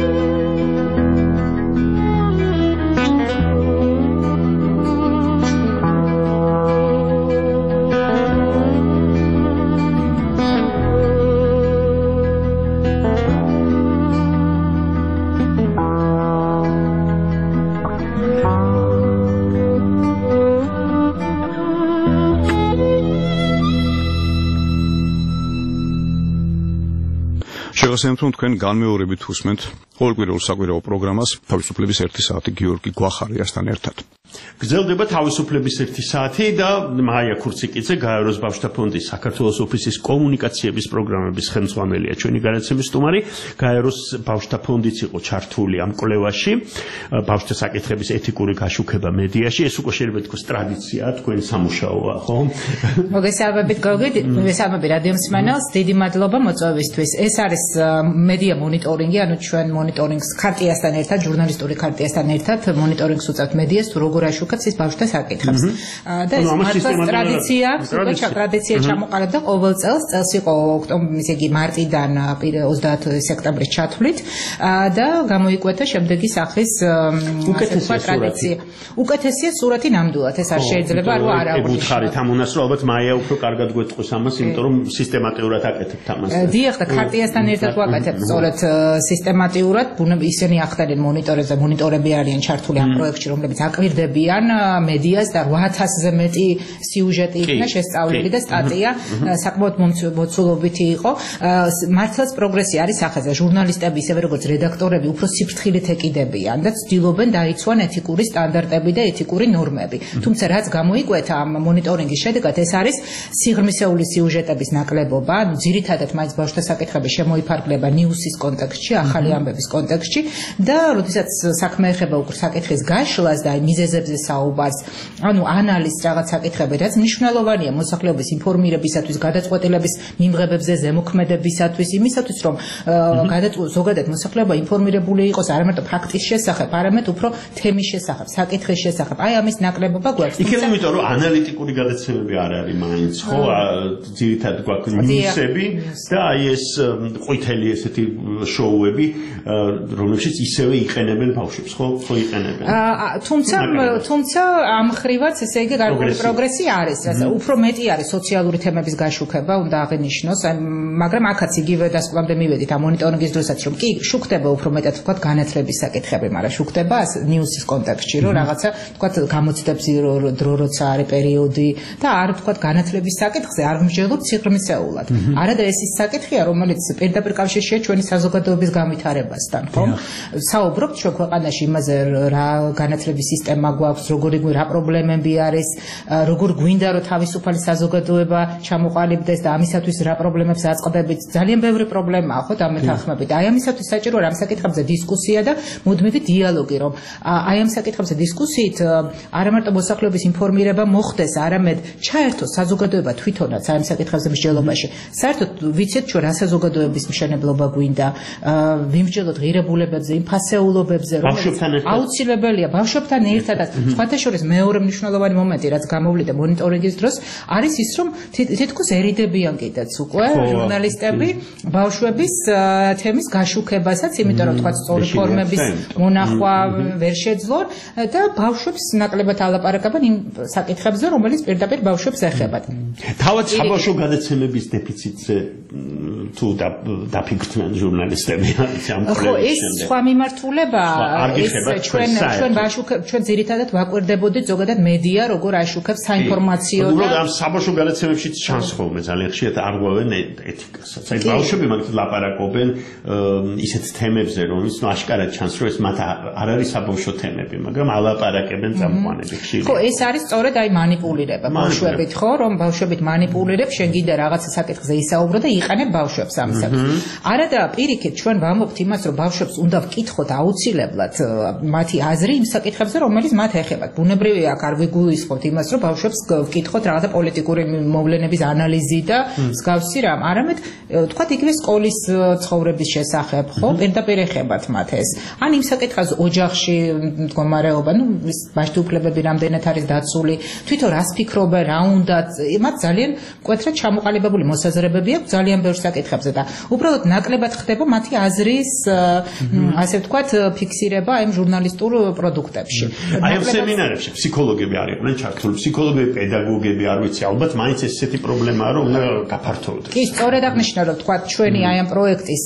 შეგახსენებთ, რომ თქვენ განმეორებით უსმენთ ყოველკვირეულ საკვირაო პროგრამას თავისუფლების 1 საათი გიორგი გვახარიასთან ერთად. გრძელდება თავისუფლების 1 საათი და მაია ქურციკიძე, გაეროს ბავშვთა ფონდის საქართველოს ოფისის კომუნიკაციების პროგრამების ხელმძღვანელია ჩვენი განაცემის სტუმარი. გაეროს ბავშვთა ფონდიც იყო ჩართული ამ კვლევაში, ბავშვთა საკითხების ეთიკური გაშუქება მედიაში. ეს უკვე შეიძლება თქოს ტრადიციაა, თქვენი სამუშაოა, ხო? მოგესალმებით გოგო, მოგესალმებით რადიო მსმენელს, დიდი მადლობა მოწვევისთვის. ეს არის მედია მონიტორინგი, ანუ ჩვენ მონიტორინგს ქარტიასთან ერთად, ჟურნალისტური ქარტიასთან ერთად მონიტორინგს უწევთ მედიას, თუ როგორ აშუქებს ის ბავშვთა საკითხებს. და ეს მართლაც ტრადიცია ჩამოყალიბდა ყოველ წელს იყო ოქტომბრის, იგი მარტიდან 30 სექტემბრის ჩათვლით და გამოიკვეთა შემდეგი სახის ტრადიცია. უკეთესია სურათი ნამდვილად, ეს არ შეიძლება რომ არ აღვნიშნოთ. გუთხარით ამონას რომ ალბათ მაია უფრო კარგად გვეტყვის ამას, იმიტომ რომ სისტემატიურად აკეთებთ ამას. დიახ, და ქარტიასთან ერთად ვაკეთებთ სწორედ სისტემატიურად, ისინი ახდენენ მონიტორებზე, მონიტორები არიან ჩართული ამ პროექტში, რომლებიც აკვირდება აკეთებიან მედიას და 8000-ზე მეტი სიუჟეტი იქნა შესწავლილი და სტატია საკმაოდ მოცულობითი იყო. მართლაც პროგრესი არის ახალ ჟურნალისტები ისევე როგორც რედაქტორები უფრო სიფრთხილით ეკიდებიან და ცდილობენ დაიცვან ეთიკური სტანდარტები და ეთიკური ნორმები. თუმცა რაც გამოიკვეთა ამ მონიტორინგის შედეგად ეს არის სიღრმისეული სიუჟეტების ნაკლებობა, ანუ ძირითადად მაინც ბავშვთა საკითხები შემოიფარგლება ნიუსის კონტექსტში, ახალი ამბების კონტექსტში და როდესაც საქმე ეხება უკვე საკითხის გაშლას და მიზეზებზე საუბარს, ანუ ანალიზს რაღაც საკითხები, რაც მნიშვნელოვანია მოსახლეობის ინფორმირებისათვის, გადაწყვეტილების მიმღებებზე, ზემოქმედებისათვის, იმისათვის რომ ზოგადად მოსახლეობა ინფორმირებული იყოს არა მარტო ფაქტის შესახებ, არამედ უფრო თემის შესახებ, საკითხის შესახებ. აი ამის ნაკლებობა გვაქვს. იქნება იმიტომ რომ ანალიტიკური გადაცემები არ არის მაინც, ხო, ძირითადად გვაქვს ნიუსები და აი ეს ყვითელი ესეთი შოუები, რომლებშიც ისევე იყენებენ ბავშვებს, ხო იყენებენ. თუმცა ამ ხრივაც ესე იგი გარკვეული პროგრესი არის, უფრო მეტი არის სოციალური თემების გაშუქება, უნდა აღინიშნოს, მაგრამ აქაც იგივე დასკვნამდე მივედით ამ მონიტორინგის დროსაც რომ კი შუქდება უფრო მეტად ვთქვათ განათლების საკითხები, მაგრამ შუქდება ნიუსის კონტექსტში, რომ რაღაცა ვთქვათ გამოცდებს დრო როცა არის პერიოდი და არ ვთქვათ განათლების საკითხზე არ ვმსჯელობ სიღრმისეულად. არადა ეს ის საკითხია, რომელიც პირდაპირ კავშირშია ჩვენი საზოგადოების განვითარებასთან, ხო? საუბრობთ ჩვენ ქვეყანაში იმაზე რა განათლების სისტემა გვაქვს, რა პრობლემები არის, როგორ გვინდა რომ თავისუფალი საზოგადოება ჩამოყალიბდეს და ამისათვის რა პრობლემებს აწყდებით. ძალიან ბევრი პრობლემაა, ხო, დამეთანხმებით. აი ამისათვის საჭიროა ამ საკითხებზე დისკუსია და მუდმივი დიალოგი, რომ აი ამ საკითხებზე დისკუსიით არა მარტო მოსახლეობის ინფორმირება მოხდეს, არამედ ჩაერთოს საზოგადოება თვითონაც აი ამ საკითხებზე მსჯელობაში. საერთოდ ვიცით ჩვენ რა საზოგადოების მშენებლობა გვინდა, ვიმსჯელოთ ღირებულებებზე, იმ ფასეულობებზე, რომელიც აუცილებელია ბავშვებთან ერთადაც. სხვათა შორის მეორე მნიშვნელოვანი მომენტი, რაც გამოვლიდა მონიტორინგის დროს, არის ის, რომ თითქოს ერიდებიან კიდეც უკვე ჟურნალისტები ბავშვების თემის გაშუქებასაც, იმიტომ რომ თქვა სწორი ფორმების მონახვა ვერ შეძლონ და ბავშვებს ნაკლებად ალაპარაკებენ იმ საკითხებზე, რომელიც პირდაპირ ბავშვებს ეხებათ. თავად საბავშვო გადაცემების დეფიციტზე თუ დაფიქრდნენ ჟურნალისტები ამ პროექტში. ეს სხვა მიმართულება, ჩვენ ძირითადად ვაკვირდებოდით ზოგადად მედია როგორ აშუქებს საინფორმაციო და უბრალოდ ამ საბავშვო გადაცემებში ჩანს ხოლმე ძალიან ხშირად არღვევენ ეთიკასაც. აი ბავშვები მაგით ლაპარაკობენ ისეთ თემებზე, რომელიც აშკარად ჩანს, რომ ეს მათ არ არის საბავშვო თემები, მაგრამ ალაპარაკებენ წამყვანები ხშირად. ხო, ეს არის სწორედ აი მანიპულირება ბავშვებით, ხო, რომ ბავშვებით მანიპულირებ, შენ გინდა რაღაცა საკითხზე ისაუბრო და იყენებ ბავშვებს ამისათვის. არადა პირიქით ჩვენ ვამბობთ იმას, რომ ბავშვებს უნდა ვკითხოთ აუცილებლად მათი აზრი იმ საკითხებზე, რომელიც მათ ეხებათ. ბუნებრივია, აქ არ ვიგულისხმობთ იმას, რომ ბავშვებს ვკითხოთ რაღაცა პოლიტიკური მოვლენების ანალიზი და მსგავსი რამ, არამედ თქვათ იგივე სკოლის ცხოვრების შესახებ, ხო, პირდაპირ ეხებათ მათ ეს. ან იმ საკითხაზე ოჯახში მდგომარეობა, ბავშვთა უფლებები რამდენად არის დაცული, თვითონ რას ფიქრობენ, რა უნდა, მათ ძალიან მკვეთრად ჩამოყალიბებული მოსაზრებები აქვს ძალიან ბევრ საკითხებზე და უბრალოდ ნაკლებად ხდება მათი აზრის, ასე ვთქვათ, ფიქსირება იმ ჟურნალისტურ პროდუქტებში. აი ამ სემინარებში ფსიქოლოგები არიან ჩართული, ფსიქოლოგები, პედაგოგები, არ ვიცი, ალბათ მაინც ესეთი პრობლემაა, რომ უნდა გაფართოვდეს. კი, სწორედ აღნიშნა, რომ ვთქვათ, ჩვენი აი ამ პროექტის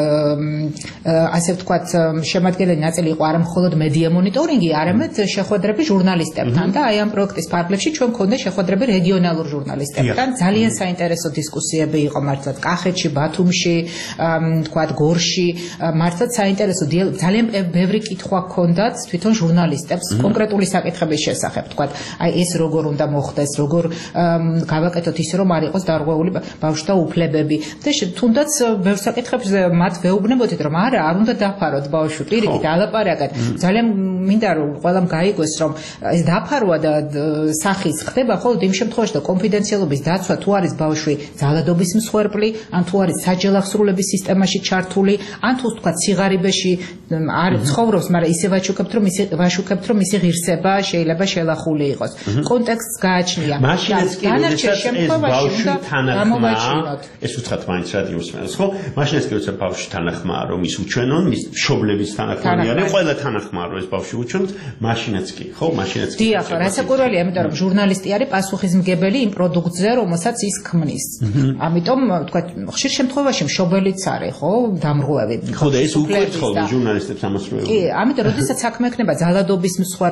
ასე ვთქვათ, შემადგენელი ნაწილი იყო არა მხოლოდ მედია მონიტორინგი, არამედ შეხვედრები ჟურნალისტებთან და აი ამ პროექტის ფარგლებში ჩვენ მქონდა შეხვედრები რეგიონალურ ჟურნალისტებთან. ძალიან საინტერესო დისკუსიები იყო მართლაც კახეთში, ბათუმში, ვთქვათ, გორში, მართლაც საინტერესო ძალიან ბევრი კითხვა ჰქონდათ თვითონ ჟურნალისტებს კონკრეტული საკითხების შესახებ, ვთქვათ, აი ეს როგორ უნდა მოხდეს, როგორ გავაკეთოთ ისე რომ არ იყოს დარღვეული ბავშვთა უფლებები და თუნდაც ბევრ საკითხებზე მათ ვეუბნებოდით, რომ არა, არ უნდა დაფაროთ ბავშვი, პირიქით ალაპარაკეთ. ძალიან მინდა რომ ყველამ გაიგოს, რომ ეს დაფარვა და სახის ხდება მხოლოდ იმ შემთხვევაში და კონფიდენციალობის დაცვა თუ არის ბავშვი ძალადობის მსხვერპლი, ან თუ არის საჯელახსრულების სისტემაში ჩართული, ან თუ თქვა ციღარიბეში არ ცხოვრობს, მაგრამ ისე ვაშუქებთ, რომ მისი ღირსება შეიძლება შელახული იყოს. კონტექსტს გააჩნია. მაშინაც კი როდესაც ეს ბავშვი თანახმაა, ეს უცხოთ მაინც რადიოს მენს, ხო? მაშინაც კი როდესაც ბავშვი თანახმაა, რომ ის უჩვენონ, მის მშობლების თანახმანი არის, ყველა თანახმაა, რომ ეს ბავშვი უჩვენოთ, მაშინაც კი, ხო? მაშინაც კი. დიახ, რასაკვირველია, იმიტომ რომ ჟურნალისტი არის პასუხისმგებელი იმ პროდუქტზე, რომელსაც ის ქმნის. ამიტომ თქვა, ხშირ შემთხვევაში მშობელიც არის, ხო, დამრღვევი. ხო, და ეს უკვე თხოვდა ჟურნალისტებს ამას რო. კი, ამიტომ როდესაც საქმე ექნება ძალადობის მსხვერპლ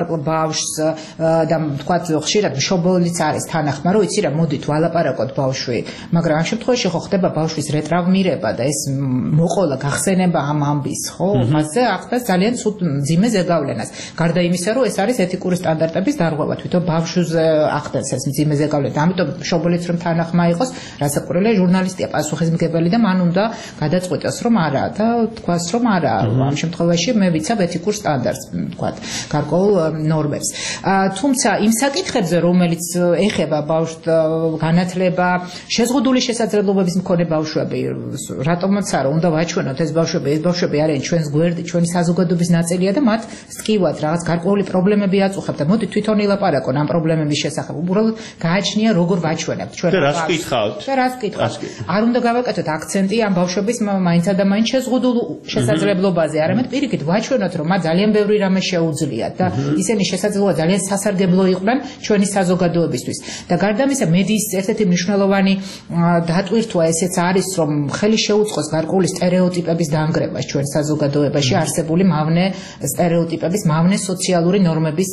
ელაპარაკო ბავშვს და თქვათ ხშირად მშობელიც არის თანახმა, რომ იცი რა, მოდით ვალაპარაკოთ ბავშვი, მაგრამ ამ შემთხვევაში ხო ხდება ბავშვის რეტრაუმირება და ეს მოყოლა გახსენება ამ ამბის, ხო? მასზე ახდას ძალიან ცუდ მძიმე ზეგავლენას. გარდა იმისა, რომ ეს არის ეთიკური სტანდარტების დარღვევა, თვითონ ბავშვზე ახდენს ეს მძიმე ზეგავლენა. ამიტომ მშობელიც რომ თანახმა იყოს, რასაკვირველია ჟურნალისტია პასუხისმგებელი და მან უნდა გადაწყვეტოს, რომ არა და თქვას, რომ არა, ამ შემთხვევაში მე ვიცავ ეთიკურ სტანდარტს, თქვათ, გარკვეულ ნორმებს. თუმცა იმ საკითხებზე, რომელიც ეხება ბავშვს განათლება, შეზღუდული შესაძლებლობების მქონე ბავშვები, რატომაც არა, უნდა ვაჩვენოთ ეს ბავშვები არიან ჩვენს გვერდი, ჩვენი საზოგადოების ნაწილია და მათ სკივად რაღაც გარკვეული პრობლემები აწუხებთ და მოდი თვითონ ილაპარაკონ ამ პრობლემების შესახებ. უბრალოდ გააჩნია როგორ ვაჩვენებთ ჩვენ და რას ვკითხავთ? და რას ვკითხავთ? არ უნდა გავაკეთოთ აქცენტი ამ ბავშვების მაინც და მაინც შეზღუდულ შესაძლებლობაზე, არამედ პირიქით ვაჩვენოთ, რომ მათ ძალიან ბევრი რამე შეუძლიათ და ისინი შესაძლოა ძალიან სასარგებლო იყვნენ ჩვენი საზოგადოებისთვის. და გარდა ამისა, მედიის ერთ-ერთი მნიშვნელოვანი დატვირთვა ესეც არის, რომ ხელი შეუწყოს გარკვეული სტერეოტიპების დაანგრევას ჩვენ საზოგადოებაში, არსებული მავნე სტერეოტიპების, მავნე სოციალური ნორმების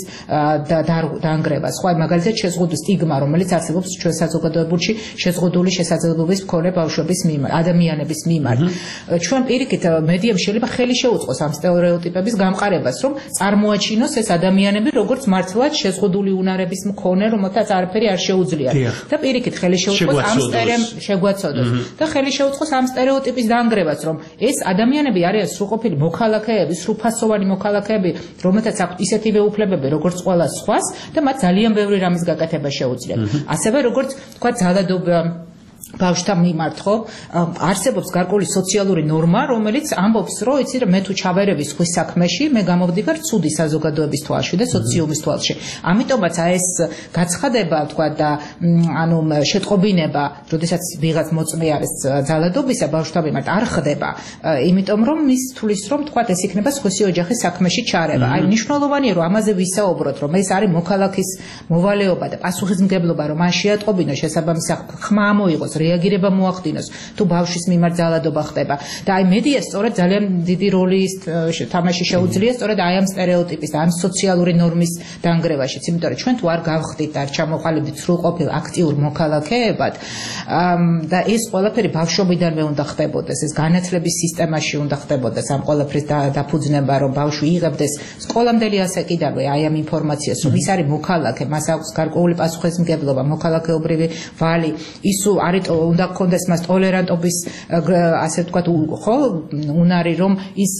დაანგრევას. ხო, მაგალითად შეზღუდული სტიგმა, რომელიც არსებობს ჩვენ საზოგადოებაში შეზღუდული შესაძლებლობის მქონე ბავშვების მიმართ, ადამიანების მიმართ. ჩვენ პირიქით მედიამ შეიძლება ხელი შეუწყოს ამ სტერეოტიპების გამყარებას, რომ წარმოაჩინოს ეს ადამიანები როგორც მართლაც შეზღუდული უნარების მქონე, რომელთაც არაფერი არ შეუძლიათ. და პირიქით ხელი შეუწყოს ამ შეგვაცოდოს და ხელი შეუწყოს ამ სტერეოტიპის დაანგრევას, რომ ეს ადამიანები არიან სრულყოფილი მოქალაქეები, სრულფასოვანი მოქალაქეები, რომელთაც აქვთ ისეთივე უფლებები, როგორც ყველა სხვას და მათ ძალიან ბევრი რამის გაკეთება შეუძლიათ. ასევე როგორც თქვა ძალადობა ბავშვთან მიმართ, ხო? არსებობს გარკვეული სოციალური ნორმა, რომელიც ამბობს, რომ იცი რა, მე თუ ჩავერები სხვის საქმეში, მე გამოვდივარ ცუდი საზოგადოების თვალში და სოციუმის თვალში. ამიტომაც ეს გაცხადება, თქვა და ანუ შეტყობინება, როდესაც ვიღაც მოწმე არის ძალადობისა ბავშვთან მიმართ, არ ხდება, იმიტომ რომ ის თulis რომ თქვა ეს იქნება სხვისი ოჯახის საქმეში ჩარევა. აი მნიშვნელოვანია რომ ამაზე ვისაუბროთ, რომ ეს არის მოქალაქის მოვალეობა და პასუხისმგებლობა, რომ მან შეატყობინოს შესაბამისი ხმა მოიღოს, რეაგირება მოახდინოს თუ ბავშვის მიმართ ძალადობა ხდება და აი მედია სწორედ ძალიან დიდი როლი თამაში შეუძლია სწორედ აი ამ სტერეოტიპის და ამ სოციალური ნორმის დაანგრევაშიც, იმიტომ რომ ჩვენ თუ არ გავხდით, არ ჩამოყალიბდით სრულყოფილ აქტიურ მოქალაქეებად და ეს ყველაფერი ბავშვობიდანვე უნდა ხდებოდეს, ეს განათლების სისტემაში უნდა ხდებოდეს ამ ყველაფრის დაფუძნება, რომ ბავშვი იღებდეს სკოლამდელი ასაკიდანვე აი ამ ინფორმაციას, რომ ის არის მოქალაქე, მას აქვს გარკვეული პასუხისმგებლობა, მოქალაქეობრივი ვალი, ის არის უნდა გქონდეს მას ტოლერანტობის ასე ვთქვათ, ხო, უნარი, რომ ის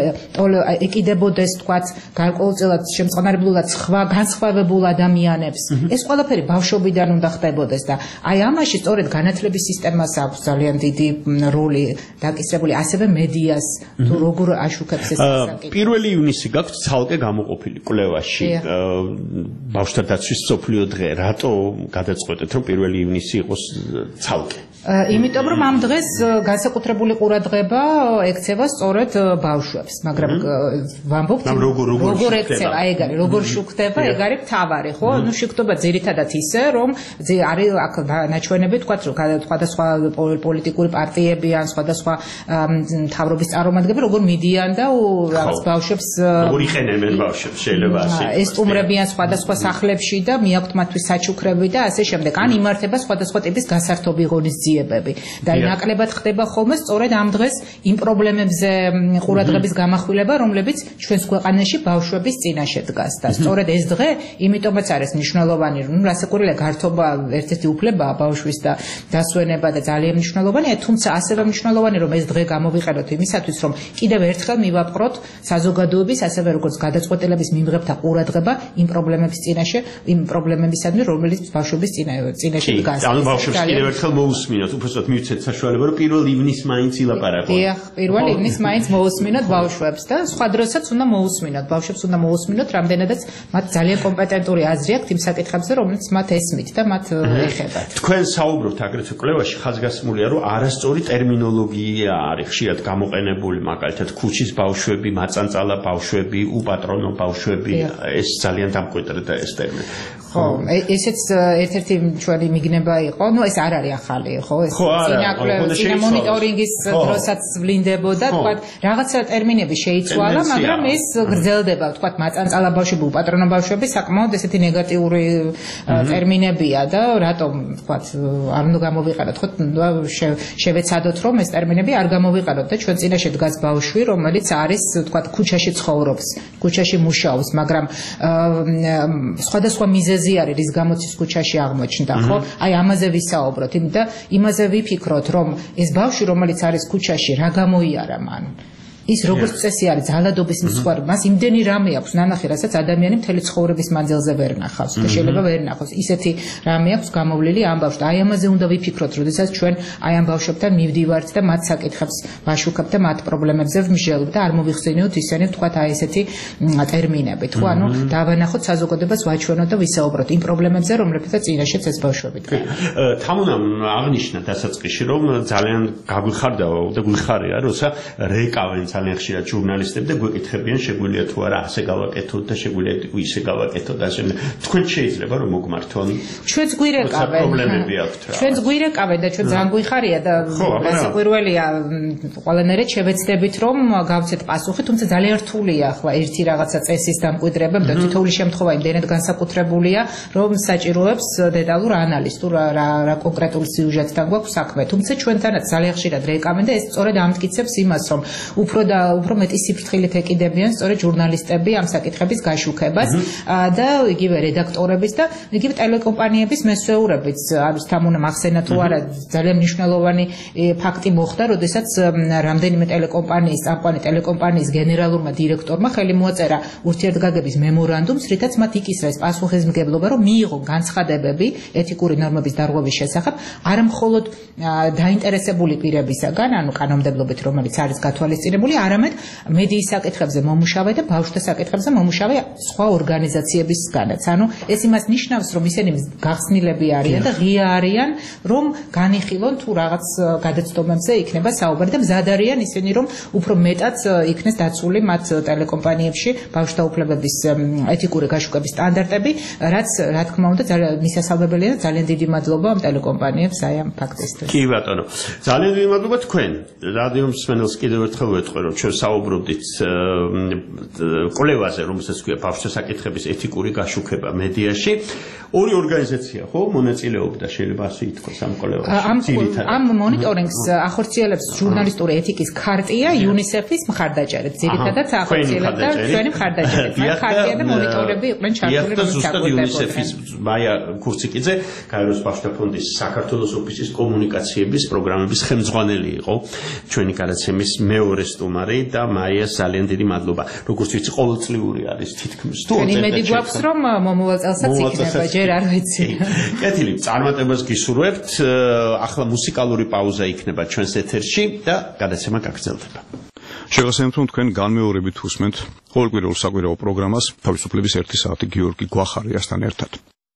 ეკიდებოდეს, თქვათ, გარკვეულწილად შემწყნარებლულად სხვა განსხვავებულ ადამიანებს. ეს ყველაფერი ბავშვობიდან უნდა ხდებოდეს და აი ამაში სწორედ განათლების სისტემას აქვს ძალიან დიდი როლი დაკისრებული, ასევე მედიას თუ როგორ აშუქებს ეს საკითხი. 1 ივნისი გაქვთ ცალკე გამოყოფილი კვლევაში. ბავშვთა დაცვის მსოფლიო დღე, რატო გადაწყვეტეთ, რომ 1 ივნისი იყოს ცალკე? იმიტომ რომ ამ დღეს განსაკუთრებული ყურადღება ექცევა სწორედ ბავშვებს, მაგრამ ვამბობთ როგორ ექცევა, აი ეგ არის, როგორ შუქდება, ეგ არის მთავარი, ხო? ნუ შუქდება ძირითადად ისე, რომ არის აქ ნაჩვენები, თქვათ, რომ სხვადასხვა პოლიტიკური პარტიები ან სხვადასხვა მთავრობის წარმომადგენლები როგორ მიდიან და რაღაც ბავშვებს როგორ იყენებენ ბავშვებს, შეიძლება ასე ესტუმრებიან სხვადასხვა სახლებში და მიაქვთ მათთვის საჩუქრები და ასე შემდეგ. ან იმართება სხვადასხვა ტიპის გასართობი ღონისძიებები და ნაკლებად ხდება ხოლმე სწორედ ამ დღეს იმ პრობლემებზე ყურადღების გამახვილება, რომლებიც ჩვენს ქვეყანაში ბავშვების წინაშე დგას და სწორედ ეს დღე იმიტომაც არის მნიშვნელოვანი, რომ რასაკვირველია გართობა ერთ-ერთი უფლებაა ბავშვის და დასვენება და ძალიან მნიშვნელოვანია, თუმცა ასევე მნიშვნელოვანია, რომ ეს დღე გამოვიყენოთ იმისათვის, რომ კიდევ ერთხელ მივაპყროთ საზოგადოების, ასევე როგორც გადაწყვეტილების მიმღებთა ყურადღება იმ პრობლემების წინაშე, იმ პრობლემებისადმი, რომელიც ბავშვების წინაშე დგას. ანუ ბავშვებს კიდევ ერთხელ მოусმინოთ, უბრალოდ მივცეთ საშუალება, რომ 1 ივნისს მაინც ილაპარაკოთ. დიახ, 1 ივნისს მაინც მოусმინოთ ბავშვებს და სხვა დროსაც უნდა მოусმინოთ. ბავშვებს უნდა მოусმინოთ, რამდენადაც მათ ძალიან კომპეტენტური აზრი აქვთ იმ საკითხებზე, რომელიც მათ ესმით და მათ ეხებათ. თქვენ საუბრობთ აგრეთვე კვლევაში, ხაზგასმულია, რომ არასწორი ტერმინოლოგია არის ხშირად გამოყენებული, მაგალითად ქუჩის ბავშვები, მაწანწალა ბავშვები, უპატრონო ბავშვები, ეს ძალიან დამკვიდრდა ეს ტერმინი. ხო, ესეც ერთ-ერთი ჩვენი მიგნება იყო. ნუ ეს არ არის ახალი, ხო? ეს წინა მონიტორინგის დროსაც ვლინდებოდა, თქვა, რაღაცა ტერმინები შეიცვალა, მაგრამ ეს გრძელდება, თქვა, მაწანწალა ბავშვები, უპატრონო ბავშვები საკმაოდ ესეთი ნეგატიური ტერმინებია და რატომ, თქვა, არ უნდა გამოვიყაროთ, ხო, შევეცადოთ, რომ ეს ტერმინები არ გამოვიყაროთ და ჩვენ წინაშე დგას ბავშვი, რომელიც არის, თქვა, ქუჩაში ცხოვრობს, ქუჩაში მუშაობს, მაგრამ სხვადასხვა მიზეზი არის, რის გამოც ის ქუჩაში აღმოჩნდა, ხო? აი ამაზე ვისაუბროთ, და იმაზე ვიფიქროთ, რომ ეს ბავშვი, რომელიც არის ქუჩაში, რა გამოიარა მან? ის როგორც წესი არის ძალადობის მსხვერპლი, მას იმდენი რამე აქვს ნანახი, რასაც ადამიანი მთელი ცხოვრების მანძილზე ვერ ნახავს და შეიძლება ვერ ნახოს. ისეთი რამე აქვს გამოვლილი ამ ბავშვს. აი ამაზე უნდა ვიფიქროთ, როდესაც ჩვენ აი ამ ბავშვებთან მივდივართ და მათ საკითხებს ვაშუქებთ და მათ პრობლემებზე ვმჟელობთ და არ მოვიხსენიოთ ისინი, თქვათ, აი ესეთი ტერმინები. თუ ანუ დავანახოთ საზოგადოებას ვაჩვენოთ და ვისაუბროთ იმ პრობლემებზე, რომლებსაც წინაშეც ეს ბავშვები დგას. თამუნამ აღნიშნა დასაწყისში, რომ ძალიან გაგვიხარდაო და გვიხარია, როცა რეკავენ ძალიან ხშირად ჟურნალისტები და გვეკითხებიან, შეგვიძლია თუ არა ასე გავაკეთოთ და შეგვიძლია ისე გავაკეთოთ და შემდეგ. თქვენ შეიძლება რომ მოგმართონ? ჩვენც გვირეკავენ. პრობლემები აქვთ რა. ჩვენც გვირეკავენ და ჩვენ ძალიან გვიხარია და გასაკვირველია ყველანაირად შევეცდებით რომ გავცეთ პასუხი, თუმცა ძალიან რთულია ახლა ერთი რაღაცა წესის დამკვიდრება და თითოეული შემთხვევა იმდენად განსაკუთრებულია, რომ საჭიროებს დეტალურ ანალიზს თუ რა კონკრეტული სიუჟეტთან გვაქვს საქმე. თუმცა ჩვენთანაც ძალიან ხშირად რეკავენ და ეს სწორედ ამტკიცებს იმას, რომ უფრო მეტი სიფრთხილით ეკიდებიან სწორედ ჟურნალისტები ამ საკითხების გაშუქებას და იგივე რედაქტორების და იგივე ტელეკომპანიების მესვეურებიც. არის თამუნა ახსენა თუ არა, ძალიან მნიშვნელოვანი ფაქტი მოხდა, როდესაც რამდენიმე ტელეკომპანიის გენერალურმა დირექტორმა ხელი მოაწერა ურთიერთგაგების მემორანდუმს, რითაც მათ იკისრეს პასუხისმგებლობა, რომ მიიღონ განცხადებები ეთიკური ნორმების დარღვევის შესახებ არა მხოლოდ დაინტერესებული პირებისაგან, ანუ კანონმდებლობით, რომელიც არის გათვალისწინებული, არამედ მედიის საკითხებზე მომუშავე და ბავშვთა საკითხებზე მომუშავე სხვა ორგანიზაციებისგანაც. ანუ ეს იმას ნიშნავს, რომ ისინი გახსნილები არიან და ღია არიან, რომ განიხილონ თუ რაღაც გადაცდომებზე იქნება საუბარი და მზად არიან ისინი, რომ უფრო მეტად იქნეს დაცული მათ ტელეკომპანიებში ბავშვთა უფლებების ეთიკური გაშუქების სტანდარტები, რაც რა თქმა უნდა მისასალმებელია და ძალიან დიდი მადლობა ამ ტელეკომპანიებს აი ამ ფაქტისთვის. კი ბატონო, ძალიან დიდი მადლობა თქვენ. რადიო მსმენელს კიდევ ერთხელ ვეთქვი, რომ ჩვენ საუბრობდით კვლევაზე, რომელსაც ქვია ბავშვთა საკითხების ეთიკური გაშუქება მედიაში. ორი ორგანიზაცია ხო მონაწილეობდა, შეიძლება ასე ითქვას ამ კვლევაში. ამ მონიტორინგს ახორციელებს ჟურნალისტური ეთიკის ქარტია UNICEF-ის მხარდაჭერით. ძირითადად ახორციელებდა ჩვენი მხარდაჭერით. მათ ქარტია და მონიტორები იყვნენ ჩართული, რომელიც UNICEF-ის მაია ქურციკიძე, გაეროს ბავშვთა ფონდის საქართველოს ოფისის კომუნიკაციების პროგრამების ხელმძღვანელი იყო. ჩვენი გადაცემის მეორე სტუმარი და მაიას ძალიან დიდი მადლობა. როგორც ვიცი, ყოველწლიური არის თითქმის. თუ იმედი გვაქვს, რომ მომავალ წელსაც იქნება, ჯერ არ ვიცი. კეთილი, წარმატებას გისურვებთ. ახლა მუსიკალური პაუზა იქნება ჩვენს ეთერში და გადაცემა გაგრძელდება. შეგახსენებთ, რომ თქვენ განმეორებით უსმენთ ყოველკვირეულ საკვირაო პროგრამას თავისუფლების 1 საათი გიორგი გვახარიასთან ერთად.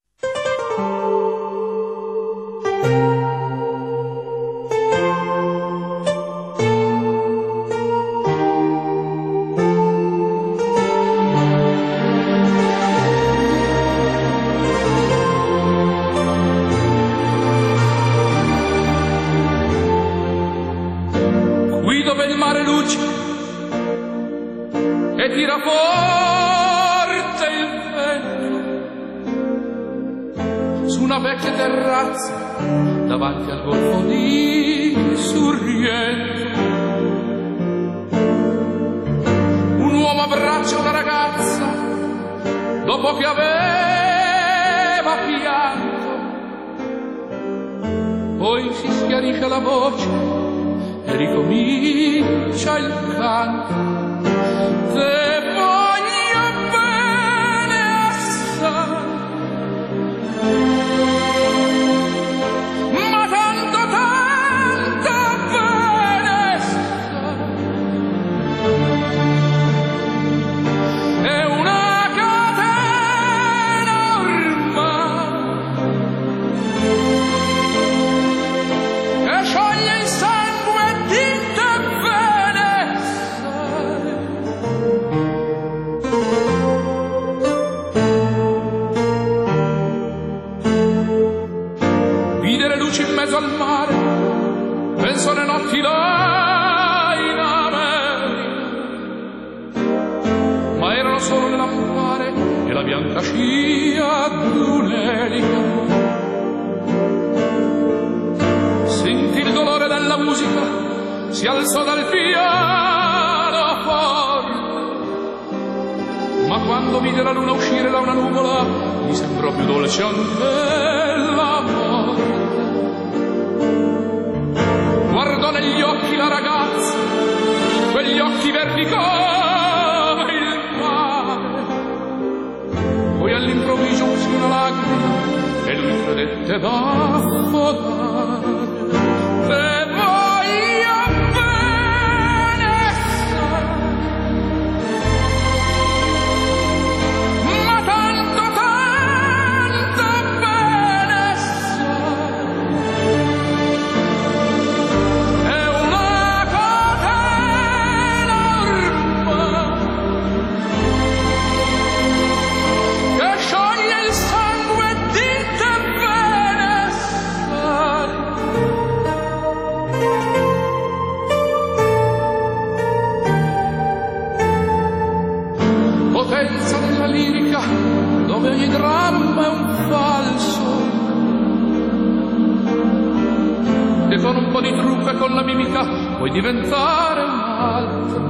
Davanti al golfo di Sorrento un uomo abbraccia una ragazza dopo che aveva pianto, poi si schiarisce la voce e ricomincia il canto. Te voglio bene assai, bianca scia d'un'elica. Sentì il dolore della musica, si alzò dal pianoforte, ma quando vide la luna uscire da una nuvola gli sembrò più dolce anche la morte. Guardò negli occhi la ragazza, quegli occhi verdi come il mare, poi all'improvviso uscì una lacrima e lui credette d'affogare. Te voglio bene, ma tanto bene, è una catena ormai che scioglie il sangue di te bene, potenza della lirica dove ogni dramma è un falso, e con un po' di trucco e con la mimica puoi diventare un altro.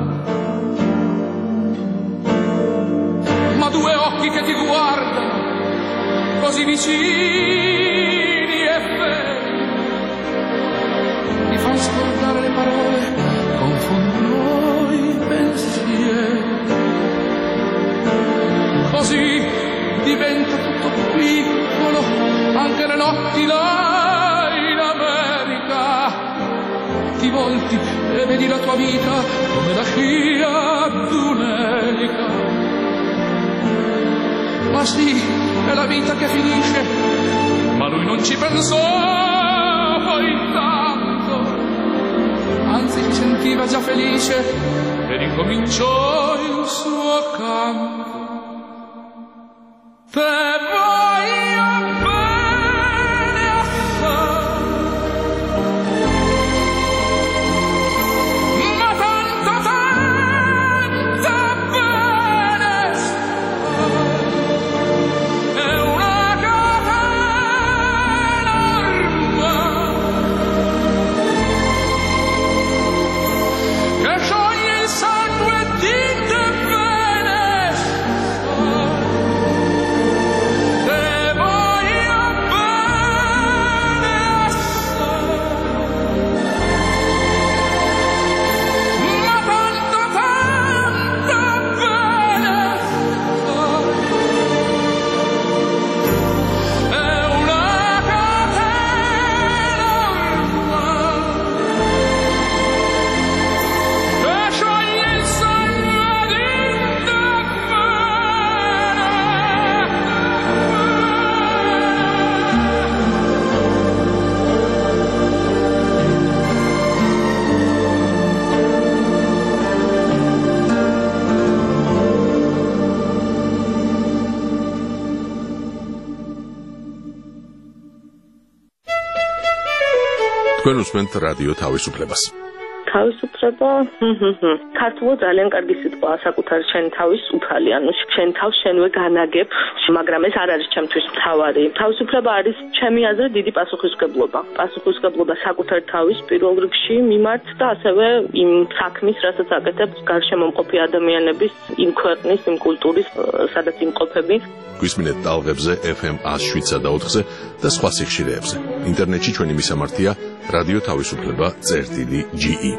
Ma due occhi che ti guardano così vicini e veri ti fanno scordare le parole, confondono i pensieri. Così diventa tutto piccolo, anche le notti là in America. Ti volti e vedi la tua vita come la scia d'un'elica. Ma sì, è la vita che finisce, ma lui non ci pensò intanto, anzi si sentiva già felice e ricominciò il suo canto. Te voglio bene assai, ma tanto bene stai, è una catena ormai che scioglie il sangue di te bene stai. თქვენ უსმენთ რადიო თავისუფლებას. თავისუფლება ქართულად ძალიან კარგი სიტყვაა საკუთარი შენი თავის უფალი, ანუ შენ თავს შენვე განაგებ, მაგრამ ეს არ არის ჩემთვის მთავარი. თავისუფლება არის ჩემი აზრით დიდი პასუხისმგებლობა. პასუხისმგებლობა საკუთარი თავის პირველ რიგში მიმართ და ასევე იმ საქმის, რასაც აკეთებს გარშემო მყოფი ადამიანების, იმ ქვეყნის, იმ კულტურის, სადაც იმყოფები. გვისმინეთ ტალღებზე FM 107.4-ზე და სხვა სიხშირეებზე. ინტერნეტში ჩვენი მისამართია რადიო თავისუფლება.ge.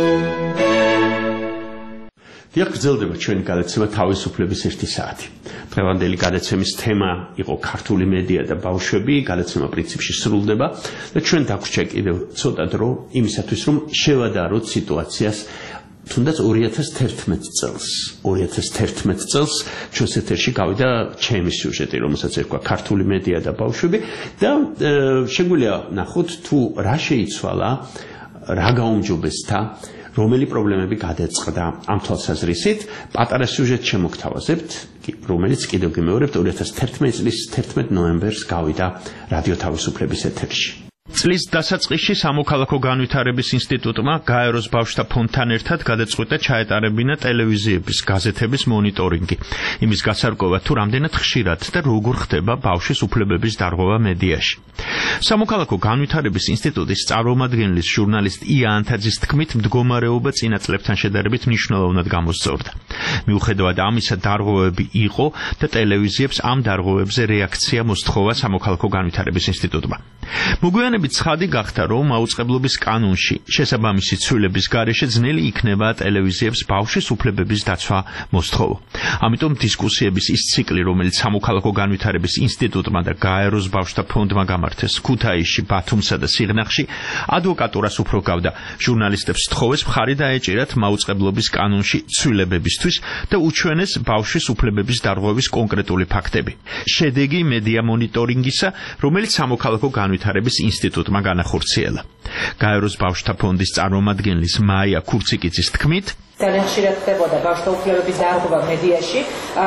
დიახ, გრძელდება ჩვენი გადაცემა თავისუფლების 1 საათი. დღევანდელი გადაცემის თემა იყო ქართული მედია და ბავშვები, გადაცემა პრინციპში სრულდება და ჩვენ დაგვრჩა კიდევ ცოტა დრო იმისათვის, რომ შევადაროთ სიტუაციას თუნდაც 2011 წელს. 2011 წელს ჩვენს ეთერში გავიდა ჩემი სიუჟეტი, რომელსაც ერქვა ქართული მედია და ბავშვები და შეგვიძლია ნახოთ თუ რა შეიცვალა, რა გაუმჯობესდა, რომელი პრობლემები გადაწყდა ამ თვალსაზრისით. პატარა სიუჟეტი შემოგთავაზებთ, რომელიც კიდევ გიმეორებთ 2011 წლის 11 ნოემბერს გავიდა რადიო თავისუფლების ეთერში. წლის დასაწყისში სამოქალაქო განვითარების ინსტიტუტმა გაეროს ბავშვთა ფონდთან ერთად გადაწყვიტა ჩაეტარებინა ტელევიზიების, გაზეთების მონიტორინგი. იმის გასარკვევად თუ რამდენად ხშირად და როგორ ხდება ბავშვის უფლებების დარღვევა მედიაში. სამოქალაქო განვითარების ინსტიტუტის წარმომადგენლის ჟურნალისტ ია ანთაძის თქმით, მდგომარეობა წინა წლებთან შედარებით მნიშვნელოვნად გამოსწორდა. მიუხედავად ამისა, დარღვევები იყო და ტელევიზიებს ამ დარღვევებზე რეაქცია მოსთხოვა სამოქალაქო განვითარების ინსტიტუტმა. მოგვიანებით ცხადი გახდა, რომ მაუწყებლობის კანონში შესაბამისი ცვლილების გარეშე ძნელი იქნება ტელევიზიებს ბავშვის უფლებების დაცვა მოსთხოვო. ამიტომ დისკუსიების ის ციკლი, რომელიც სამოქალაქო განვითარების ინსტიტუტმა და გაეროს ბავშვთა ფონდმა გამართეს ქუთაისში, ბათუმსა და სიღნაღში, ადვოკატურას უფრო გავდა. ჟურნალისტებს სთხოვეს მხარი დაეჭირათ მაუწყებლობის კანონში ცვლილებებისთვის და უჩვენეს ბავშვის უფლებების დარღვევის კონკრეტული ფაქტები. შედეგი მედია მონიტორინგისა, რომელიც სამოქალაქო განვითარების ინსტიტუტმა განახორციელა. გაეროს ბავშვთა ფონდის წარმომადგენლის მაია ქურციკიძის თქმით, ძალიან ხშირად ხდებოდა ბავშვთა უფლებების დარღვევა მედიაში